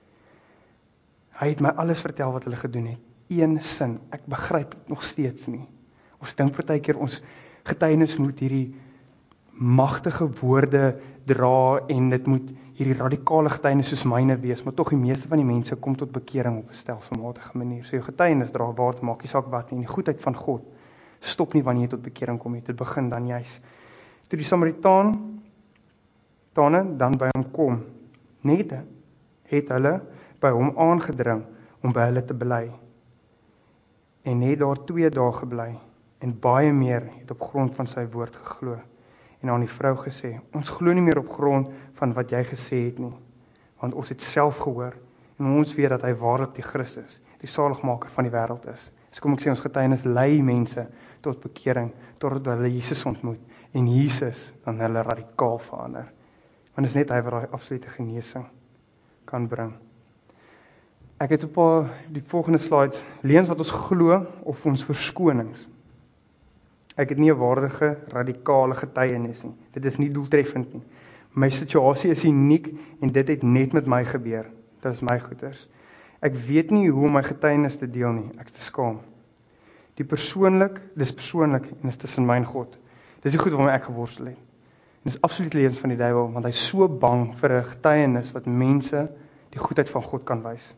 [SPEAKER 1] Hy het my alles vertel wat hulle gedoen het. Een sin, ek begryp dit nog steeds nie. Ons dink partykeer ons getuienis moet hierdie magtige woorde dra, en dit moet hierdie radikale getuienis soos myne wees, maar tog die meeste van die mense kom tot bekering op 'n stelselmatige manier. So jou getuienis dra waarde, maak nie saak wat nie, en die goedheid van God stop nie wanneer jy tot bekering kom nie, dit begin dan juis. Toe die Samaritaan tane dan by hom kom, net het hulle by hom aangedring om by hulle te bly, en het daar twee dae gebly, en baie meer het op grond van sy woord geglo, en aan die vrou gesê, ons glo nie meer op grond van wat jy gesê het nie, want ons het self gehoor, en ons weet dat hy waarlik die Christus, die saligmaker van die wêreld is. So kom ek sê, ons getuienis lei mense tot bekering, totdat hulle Jesus ontmoet, en Jesus dan hulle radikaal verander. Want is net hy wat daai absolute genesing kan bring. Ek het op die volgende slides leens wat ons glo of ons verskonings. Ek het nie 'n waardige, radikale getuienis nie. Dit is nie doeltreffend nie. My situasie is uniek en dit het net met my gebeur. Dit is my goeders. Ek weet nie hoe om my getuienis te deel nie. Ek is te skaam. Die persoonlik, dis persoonlik en is tussen my en God. Dis die goed waarmee ek geworstel het. En dis absoluut lewens van die duiwel, want hy is so bang vir 'n getuienis wat mense die goedheid van God kan wys.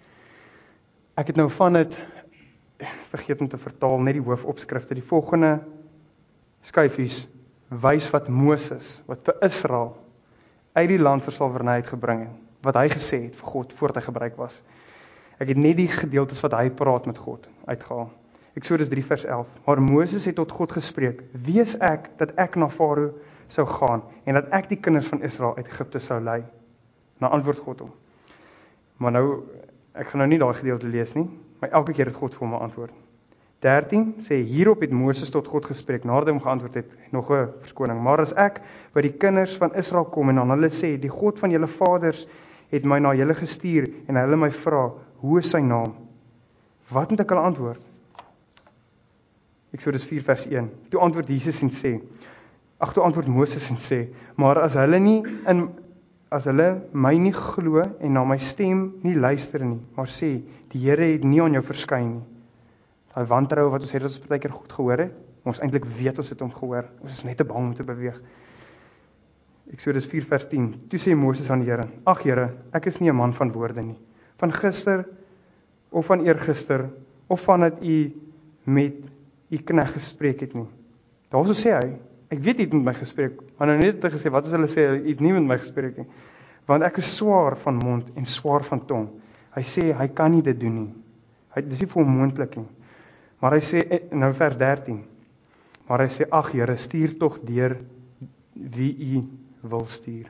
[SPEAKER 1] Ek het nou van dit vergeet om te vertaal, net die hoofopskrifte. Die volgende skyfies wys wat Moses, wat vir Israel uit die land vir slawerny uitgebring het, wat hy gesê het vir God voordat hy gebruik was. Ek het net die gedeeltes wat hy praat met God uitgehaal. Eksodus drie vers elf. Maar Moses het tot God gespreek: "Wees ek dat ek na Farao sou gaan en dat ek die kinders van Israel uit Egipte sou lei?" Nou antwoord God hom. Maar nou, ek gaan nou nie daai gedeelte lees nie, maar elke keer het God vir hom 'n antwoord. dertien sê, hierop het Moses tot God gespreek, nadat hy hom geantwoord het, nog 'n verskoning. Maar as ek by die kinders van Israel kom en aan hulle sê, die God van julle vaders het my na julle gestuur, en hulle my vra, hoe is sy naam? Wat moet ek hulle antwoord? Eksodus vier vers een. Toe antwoord Jesus en sê, ag toe antwoord Moses en sê, maar as hulle nie in as hulle my nie glo en na my stem nie luister nie, maar sê, die Here het nie aan jou verskyn nie. Daai wantroue wat ons het dat ons baie keer goed gehoor het, ons eintlik weet ons het hom gehoor. Ons is net te bang om te beweeg. Eksodus vier vers tien. Toe sê Moses aan die Here, ag Here, ek is nie 'n man van woorde nie. Van gister of van eergister of vandat u met u knegg gespreek het nie. Daarso sê hy, ek weet u het met my gespreek, maar nou net het hy gesê, wat as hulle sê, u het nie met my gespreek nie, want ek is swaar van mond en swaar van tong. Hy sê, hy kan nie dit doen nie. Hy, dit is nie vir hom moontlik nie. Maar hy sê, nou vers dertien, maar hy sê, ag Here, stuur tog deur wie u wil stuur.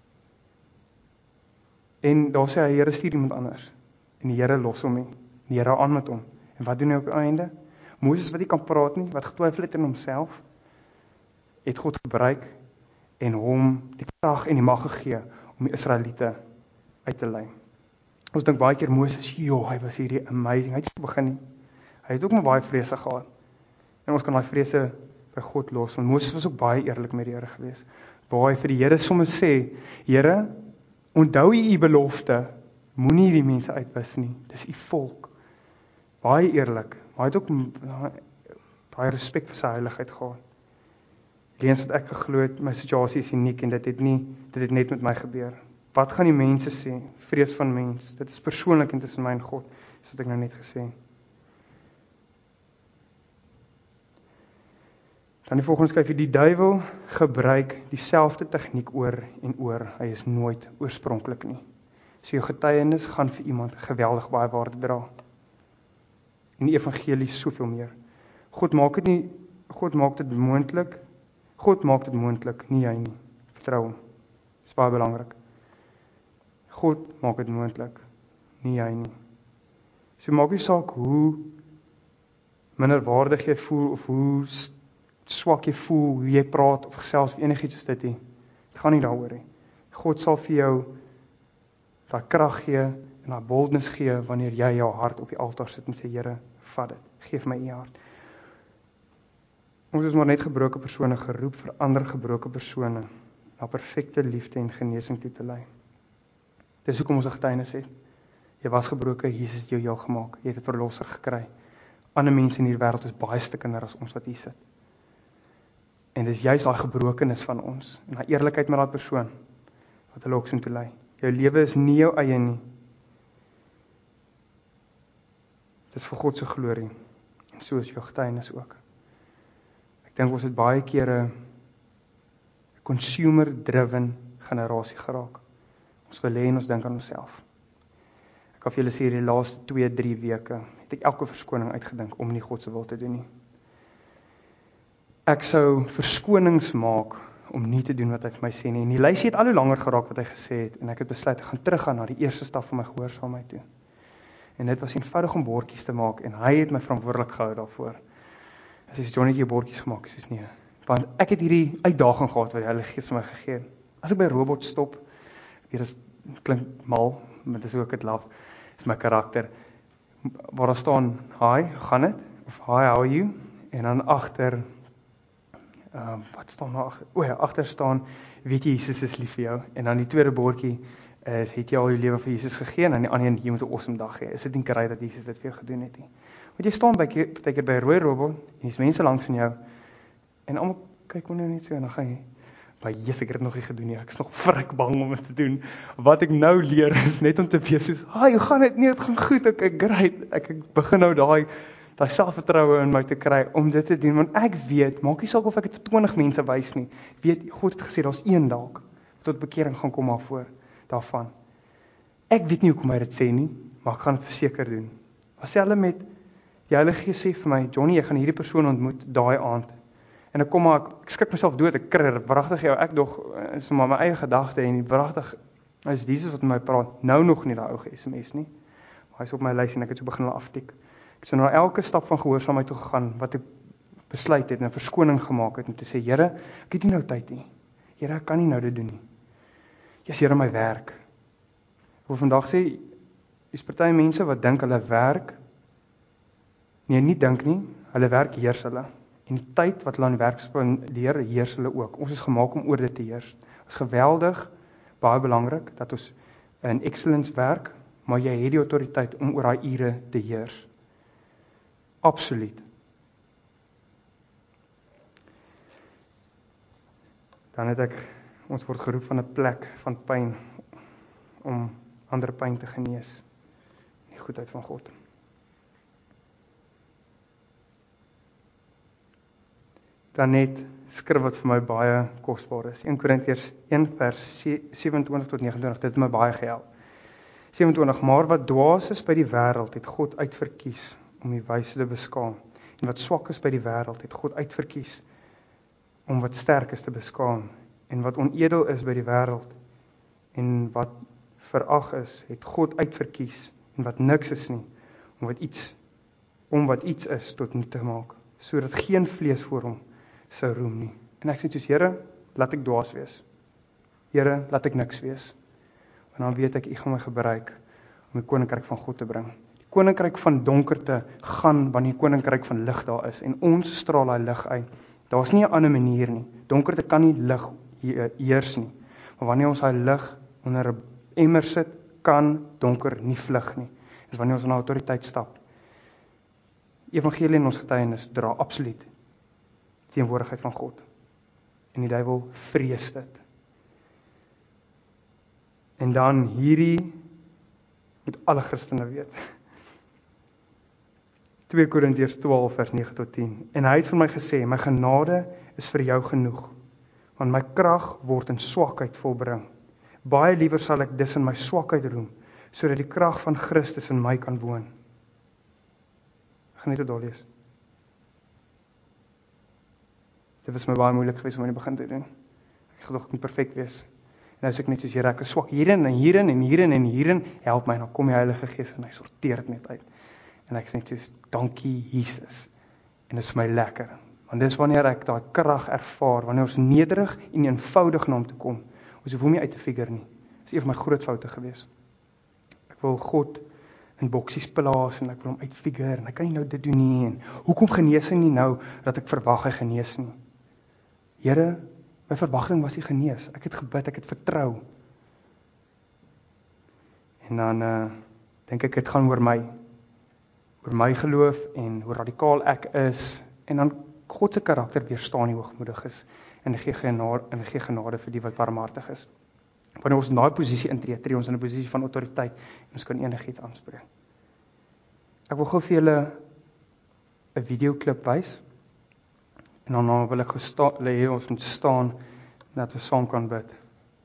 [SPEAKER 1] En daar sê hy, Here, stuur iemand anders. En die Here los hom nie. Die Here aan met hom. En wat doen hy op die einde? Moses wat nie kan praat nie, wat getwyfel het in homself, het God gebruik en hom die krag en die mag gegee om die Israeliete uit te lei. Ons dink baie keer Moses, joh, hy was hierdie amazing, hy het nie begin nie. Hy het ook maar baie vrese gehad. En ons kan daai vrese by God los, want Moses was ook baie eerlik met die Here gewees. Waar hy vir die Here soms sê, Here, onthou u belofte, moenie die mense uitwis nie, dis u volk. Baie eerlik, maar hy het ook baie respek vir sy heiligheid gehad. Leens wat ek geglo het, my situasie is uniek en dit het nie, dit het net met my gebeur. Wat gaan die mense sê? Vrees van mens, dit is persoonlik en tussen my en God, soos ek nou net gesê. Dan die volgende skryf, die duiwel gebruik dieselfde tegniek oor en oor, hy is nooit oorspronklik nie. So jou getuienis gaan vir iemand geweldig baie waarde dra. En die evangelie soveel meer. God maak dit nie, God maak dit moontlik, God maak dit moontlik, nie jy nie. Vertrou hom. Dis baie belangrik. God maak dit moontlik, nie jy nie. So maak nie saak hoe minderwaardig jy voel of hoe swak jy voel, hoe jy praat of gesels of enigiets soos dit nie. Dit gaan nie daaroor nie. God sal vir jou daai krag gee en daai boldness gee wanneer jy jou hart op die altaar sit en sê, Here, vat dit, geef my u hart. Ons is maar net gebroke persone geroep vir ander gebroke persone na perfekte liefde en genesing toe te lei. Dis hoekom ons 'n getuienis het. Jy was gebroke, Jesus het jou heel gemaak. Jy het 'n verlosser gekry. Ander mense in hierdie wêreld is baie stikkender as ons wat hier sit. En dis juist daai gebrokenis van ons en daai eerlikheid met daai persoon wat hulle ook so toe lei. Jou lewe is nie jou eie nie. Dit is vir God se glorie. En so is jou getuienis ook. Ek dink ons het baie kere 'n consumer-driven generasie geraak. Ons wil hê en ons dink aan onsself. Ek kan vir julle sê die laaste twee, drie weke het ek elke verskoning uitgedink om nie God se wil te doen nie. Ek sou verskonings maak om nie te doen wat hy vir my sê nie. En die lysie het al hoe langer geraak wat hy gesê het en ek het besluit ek gaan teruggaan na die eerste stap van my gehoorsaamheid toe. En dit was eenvoudig om bordjies te maak en hy het my verantwoordelik gehou daarvoor. As hy sê, Johnny, jy bordjies gemaak, soos nee. Want ek het hierdie uitdaging gehad wat die Heilige Gees vir my gegee het. As ek by robot stop, dit is klink mal, maar dit is ook het laf, is my karakter. Waar daar staan, hi, gaan dit? Of hi, how are you? En dan agter Um, wat staan daar? O ja, agter staan, weet jy, Jesus is lief vir jou. En dan die tweede bordjie is, het jy al jou lewe vir Jesus gegee? En dan die ander een, jy moet 'n awesome dag hê. Is dit nie kry dat Jesus dit vir jou gedoen het nie? Want jy staan by baie keer by 'n rooi robot, en dis mense langs van jou, en almal kyk onder net so, en dan gaan jy, maar Jesus, ek het dit nog nie gedoen nie, ek is nog vrek bang om dit te doen. Wat ek nou leer, is net om te wees soos, "Haai, hoe gaan dit? Nee, dit gaan goed, okay, great." Ek, ek begin nou daai daai selfvertroue in my te kry om dit te doen, want ek weet, maak nie saak of ek dit vir twintig mense wys nie, weet, God het gesê, daar's een dalk, tot bekering gaan kom daarvoor, daarvan. Ek weet nie hoekom hy dit sê nie, maar ek gaan dit verseker doen. As hulle met, die Heilige Gees sê vir my, Johnny, jy gaan hierdie persoon ontmoet, daai aand, en ek kom maar, ek, ek skrik myself dood, ek krr, wragtig jou, ek dog, is maar my eie gedagte, en wragtig, is Jesus wat met my praat, nou nog nie, daai ou S M S nie, maar hy is op my lys, en ek het so begin aftik. Ek so na elke stap van gehoorsaamheid toe gegaan, wat ek besluit het, en 'n verskoning gemaak het, en te sê, Here, ek het nie nou tyd nie. Here, ek kan nie nou dit doen nie. Jy is Here my werk. Ek wil vandag sê, is party mense wat dink hulle werk, nee, nie dink nie, hulle werk heers hulle. En die tyd wat hulle aan die werk spandeer, heers hulle ook. Ons is gemaak om oor dit te heers. Dit is geweldig, baie belangrik, dat ons in excellence werk, maar jy het die autoriteit om oor daai ure te heers. Absoluut. Dan het ek, ons word geroep van 'n plek van pyn, om ander pyn te genees. Die goedheid van God. Dan net skrif wat vir my baie kosbaar is. Eerste Korintiërs een vers sewe-en-twintig tot nege-en-twintig, dit het my baie gehelp. sewe-en-twintig, maar wat dwaas is by die wêreld, het God uitverkies om die wyse te beskaam. En wat swak is by die wêreld, het God uitverkies om wat sterk is te beskaam. En wat onedel is by die wêreld, en wat verag is, het God uitverkies, en wat niks is nie, om wat iets, om wat iets is tot niet te maak, sodat geen vlees voor hom sou roem nie. En ek sê soos, Here, laat ek dwaas wees. Here, laat ek niks wees. En dan weet ek, U gaan my gebruik om die koninkryk van God te bring. Die koninkryk van donkerte gaan wanneer die koninkryk van lig daar is, en ons straal daai lig uit. Daar's nie 'n ander manier nie. Donkerte kan nie lig heers nie. Maar wanneer ons daai lig onder 'n emmer sit, kan donker nie vlug nie. Dis wanneer ons in autoriteit stap. Evangelie en ons getuienis dra absoluut teenwoordigheid van God. En die duiwel vrees dit. En dan hierdie moet alle Christene weet. twee Korintiërs twaalf vers nege tot tien. En hy het vir my gesê, my genade is vir jou genoeg, want my krag word in swakheid volbring. Baie liewer sal ek dus in my swakheid roem, sodat die krag van Christus in my kan woon. Ek gaan net dit daar lees. Dit was my baie moeilik geweest om in die begin te doen. Ek gedog ek moet perfek wees. En nou is ek net soos, Here, ek is swak hierin en hierin en hierin en hierin, help my, en dan kom die Heilige Gees en hy sorteer dit net uit. En ek sê net soos, dankie Jesus. En dit is vir my lekker. Want dis wanneer ek daai krag ervaar, wanneer ons nederig en eenvoudig na hom toe kom. Ons hoef hom nie uit te figure nie. Dis een van my groot foute gewees. Ek wil God in boksies plaas en ek wil hom uitfigure en ek kan nie nou dit doen nie. En hoekom genees hy nie nou dat ek verwag hy genees nie? Here, my verwagting was nie genees. Ek het gebid, ek het vertrou. En dan uh, dink ek, dit gaan oor my. Oor my geloof en hoe radikaal ek is. En dan God se karakter weerstaan nie hoogmoedig is. En gee genade, en gee genade vir die wat barmhartig is. Wanneer ons in daai posisie intree, tree ons in 'n posisie van autoriteit en ons kan enigiets aanspreek. Ek wil gou vir julle 'n videoklip wys. En dan wil ek gesta- hê ons moet staan dat ons saam kan bid.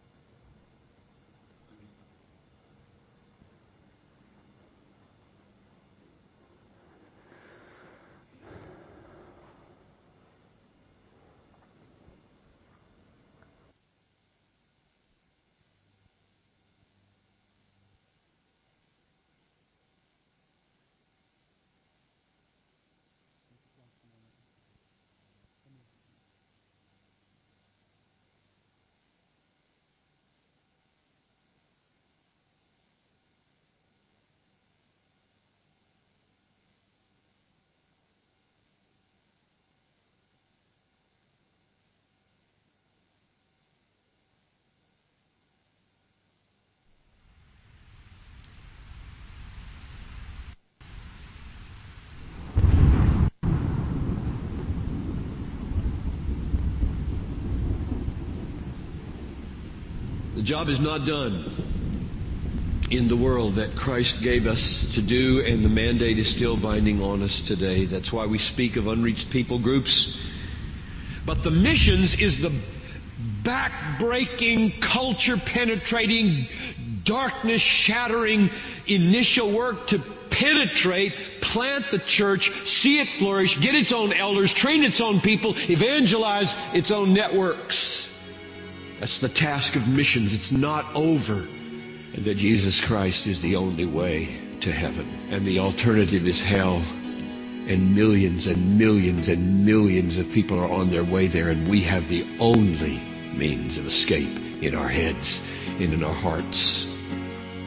[SPEAKER 2] The job is not done in the world that Christ gave us to do, and the mandate is still binding on us today. That's why we speak of unreached people groups. But the missions is the back-breaking, culture-penetrating, darkness-shattering initial work to penetrate, plant the church, see it flourish, get its own elders, train its own people, evangelize its own networks. That's the task of missions. It's not over. And that Jesus Christ is the only way to heaven. And the alternative is hell. And millions and millions and millions of people are on their way there. And we have the only means of escape in our heads and in our hearts.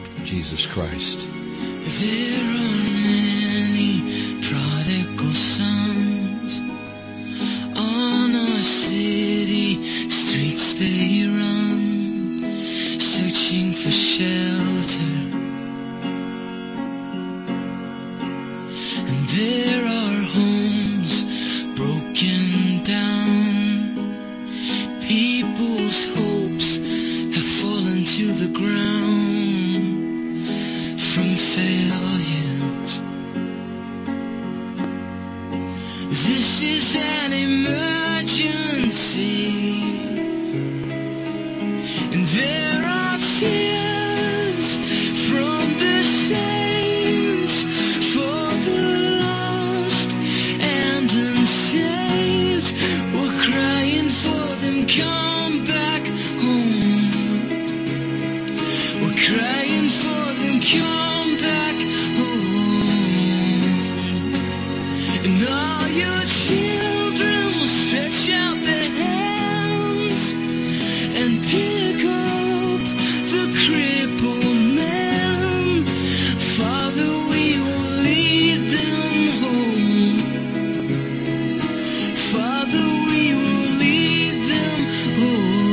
[SPEAKER 2] Jesus Christ.
[SPEAKER 3] There are many prodigal sons on our city streets they run, searching for shelter. And there are homes broken down. People's hopes have fallen to the ground from failures. This is an emergency, and there are tears from the saints for the lost and unsaved. We're crying for them, come back home. We're crying for them, come back home. And all your children will stretch out their hands and pick up the crippled man. Father, we will lead them home. Father, we will lead them home.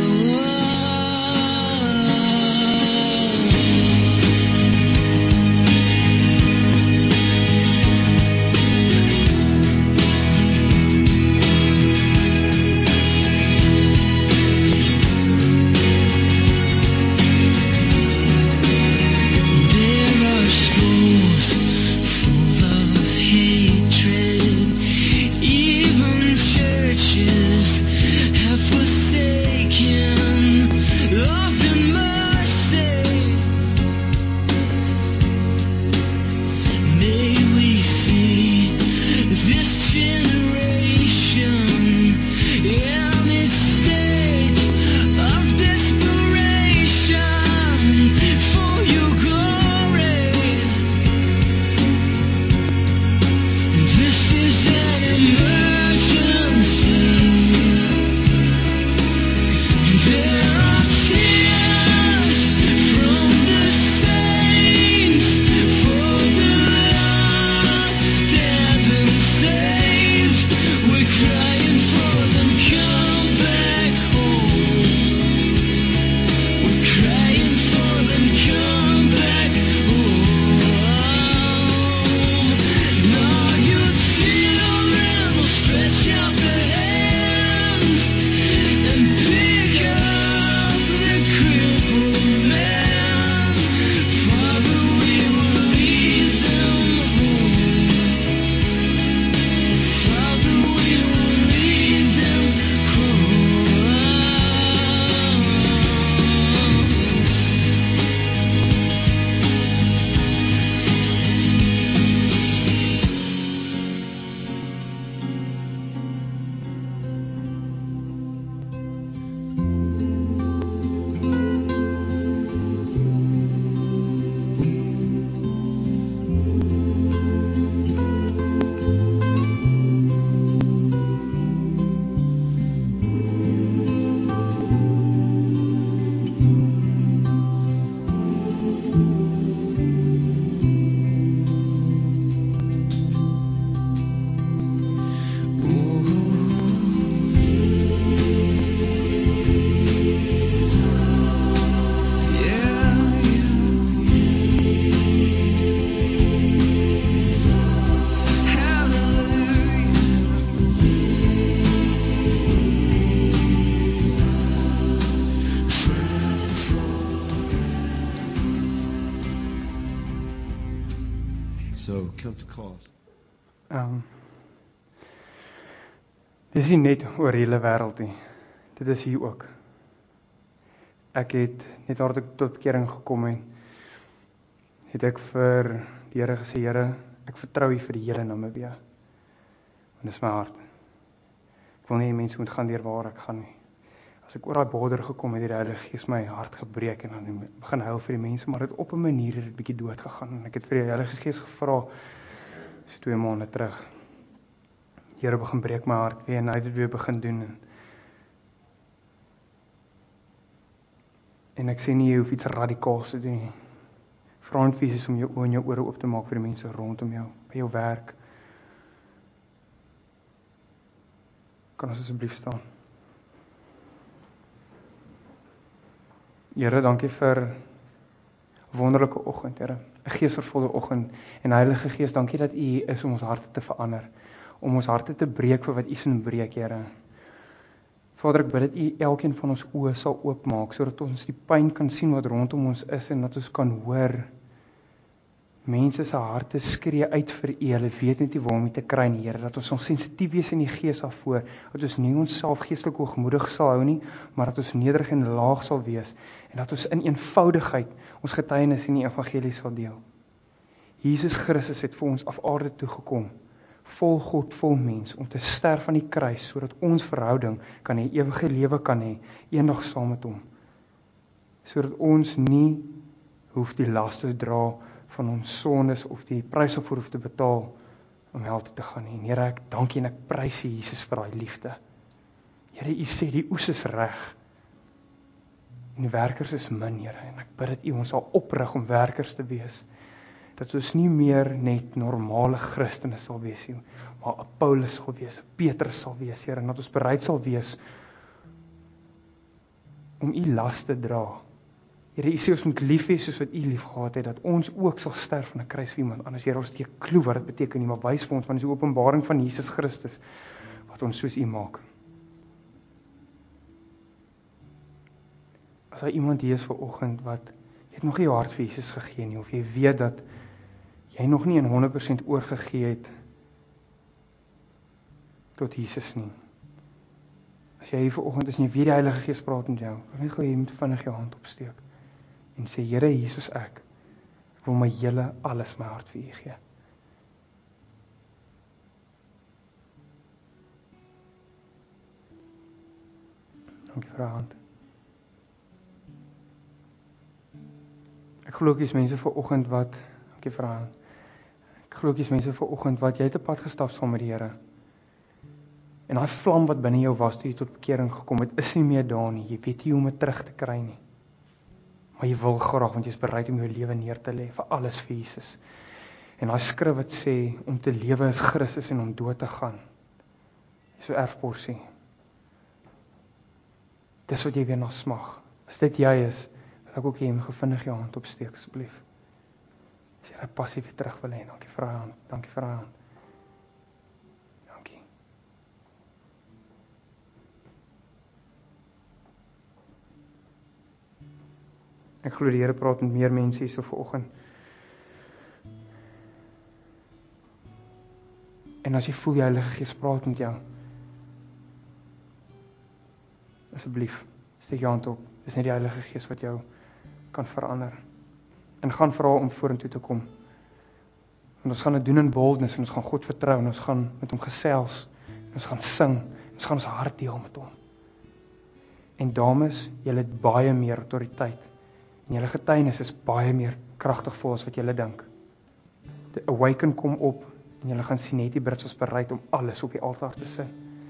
[SPEAKER 3] There are schools full of hatred. Even churches have forsaken love and mercy. May we see this generation in its state of desperation for your glory. This is an emergency. There are tears from the saints for the lost and unsaved. We're crying for them, come back home. We're crying for them, come back home. And all your children will stretch out their hands and pick up the crippled man. Father, we will lead them home. Father, we will lead them home.
[SPEAKER 2] So come to close.
[SPEAKER 1] Um, dis nie net oor die hele wêreld nie. Dit is hier ook. Ek het net nadat ek tot bekering gekom het, het ek vir die Here gesê, Here, ek vertrou U vir die hele Namibië. En dis my hart. Ek wil nie mense moet gaan deur waar ek gaan nie. As ek oor daai border gekom het, het die Heilige Gees my hart gebreek en dan begin huil vir die mense, maar dit op 'n manier het dit bietjie dood gegaan. En ek het vir die Heilige Gees gevra so twee maande terug. Die Here begin breek my hart weer en hy het dit weer begin doen. En, en ek sê nie jy hoef iets radikaals te doen nie. Vra net vir Jesus om jou oë en jou ore oop te maak vir die mense rondom jou, by jou werk. Kan ons asseblief staan? Here, dankie vir 'n wonderlike oggend, Here. 'n Geesvervolle oggend. En Heilige Gees, dankie dat U hier is om ons harte te verander, om ons harte te breek vir wat U sin breek, Here. Vader, ek bid dat U elkeen van ons oë sal oopmaak, sodat ons die pyn kan sien wat rondom ons is en dat ons kan hoor mense se harte skree uit vir U. Hulle weet net nie waar om dit te kry nie, Here, dat ons ons sensitief wees in die gees daarvoor, dat ons nie onsself geestelik hoogmoedig sal hou nie, maar dat ons nederig en laag sal wees en dat ons in eenvoudigheid ons getuienis in die evangelie sal deel. Jesus Christus het vir ons af aarde toe gekom, vol God, vol mens, om te sterf aan die kruis, sodat ons verhouding kan hê, ewige lewe kan hê, eendag saam met hom. Sodat ons nie hoef die las te dra van ons sondes of die prys daarvoor hoef te betaal om hel toe te gaan nie. En Here, ek dankie en ek prys U, Jesus, vir daai liefde. Here, U sê die oes is reg en die werkers is min, Here, en ek bid dat U ons sal oprig om werkers te wees. Dat ons nie meer net normale Christene sal wees nie, maar 'n Paulus sal wees, 'n Petrus sal wees, Here, en dat ons bereid sal wees om U las te dra. Here, U sê ons moet lief wees soos wat U lief gehad het, dat ons ook sal sterf aan 'n kruis vir iemand anders. Here, ons het 'n klou wat dit beteken nie, maar wys vir ons van die openbaring van Jesus Christus wat ons soos U maak. As daar iemand hier is vanoggend wat jy het nog nie jou hart vir Jesus gegee nie, of jy weet dat jy nog nie in honderd persent oorgegee het tot Jesus nie. As jy hier vanoggend is en jy weet die Heilige Gees praat met jou, kan jy gou jy moet vinnig jou hand opsteek en sê, Here Jesus, ek, ek wil my hele, alles, my hart vir U gee. Dankie vir 'n hand. Ek glo ek is mense vanoggend wat, dankie vir 'n hand. Ek glo ek is mense vanoggend wat jy het 'n pad gestap saam met die Here. En daai vlam wat binne jou was toe jy tot bekering gekom het, is nie meer daar nie. Jy weet nie hoe om dit terug te kry nie. Maar jy wil graag, want jy is bereid om jou lewe neer te lê vir alles vir Jesus. En daai skrif wat sê om te lewe is Christus en om dood te gaan. Dis so erfporsie. Dis wat jy weer na smag. As dit jy is, wil ek ook hê jy moet vinnig jou hand opsteek asseblief. As jy daai passie weer terug wil hê, dankie vir daai hand. Dankie vir daai hand. Dankie. Ek glo die Here praat met meer mense hierso vanoggend. En as jy voel die Heilige Gees praat met jou, asseblief, steek jou hand op. Dis net die Heilige Gees wat jou kan verander. En gaan vra om vorentoe te kom. En ons gaan dit doen in boldness, en ons gaan God vertrou, en ons gaan met hom gesels, en ons gaan sing, en ons gaan ons hart deel met hom. En dames, julle het baie meer autoriteit, en julle getuienis is baie meer kragtig vir ons wat julle dink. The awaken kom op, en julle gaan sien net die Brits was bereid om alles op die altaar te sit.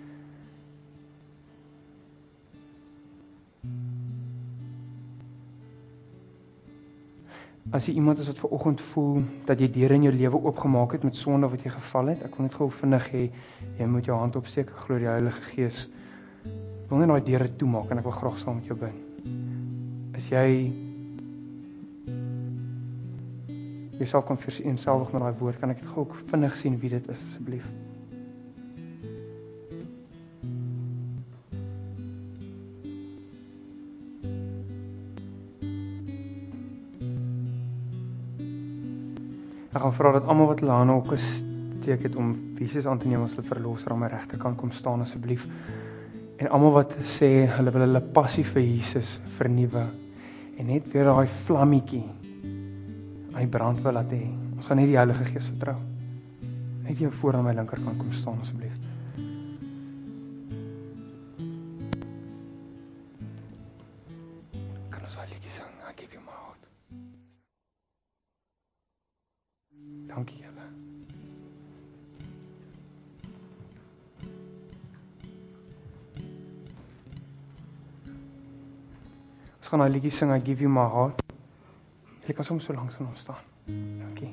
[SPEAKER 1] As jy iemand is wat vanoggend voel dat jy deure in jou lewe oopgemaak het met sonde wat jy geval het, ek wil net gou vinnig hê jy moet jou hand opsteek. Ek glo die Heilige Gees wil net daai deure toemaak en ek wil graag saam met jou bid. As jy jouself kan vereenselwig met daai woord, kan ek dit gou vinnig sien wie dit is asseblief. Ek gaan vra dat almal wat hulle hande opgesteek het om Jesus aan te neem as hulle verlosser aan my regterkant kom staan asseblief. En almal wat sê hulle wil hulle passie vir Jesus vernuwe en net weer daai vlammetjie aan die brand wil laat hê. Ons gaan net die Heilige Gees vertrou. Net jy voor aan my linkerkant kom staan asseblief. Kan ons al liedjie sing? I give you my heart. Dankie julle. Ons gaan daai liedjie sing, I give you my heart. Jy kan soms so langs aan hom staan. Dankie.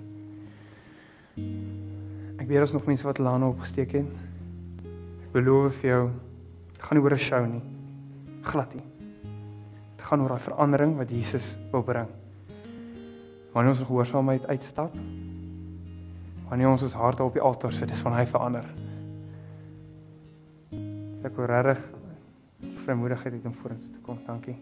[SPEAKER 1] Ek weet ons nog mense wat lane opgesteek het. Ek beloof vir jou, dit gaan nie oor 'n show nie. Glad nie. Dit gaan oor daai verandering wat Jesus wil bring. Wanneer ons in gehoorsaamheid uitstap, wanneer ons ons harte op die altaar sit, dis van hy verander. Ek wil regtig vrymoedigheid het om vorentoe te kom. Dankie.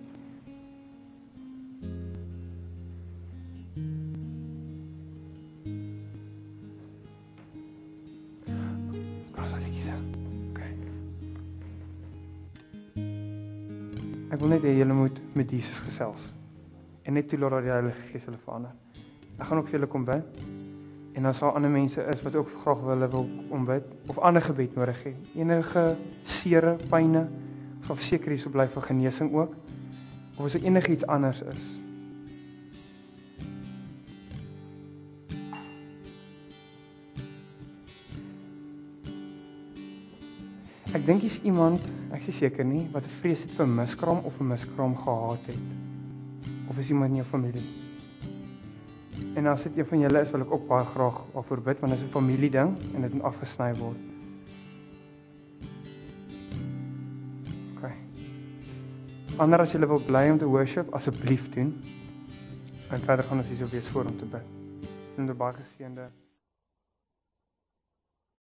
[SPEAKER 1] Ek wil net hê julle moet met Jesus gesels. En net toelaat dat die Heilige Gees hulle verander. Ek gaan ook vir julle kom bid. En as daar ander mense is wat ook graag wil wil kom bid of ander gebed nodig het. Enige seere, pyne, of seker hier so bly vir genesing ook. Of as er enigiets anders is. Ek dink hier's iemand, ek is seker nie, wat 'n vrees het vir miskraam of 'n miskraam gehaat het. Of is iemand in jou familie? En as dit een van julle is, wil ek ook baie graag daarvoor bid, want dit is 'n familie ding en dit moet afgesny word. Okay. Ander as julle wil bly om te worship, asseblief doen. En verder gaan ons hier so wees voor om te bid. En 'n baie geseënde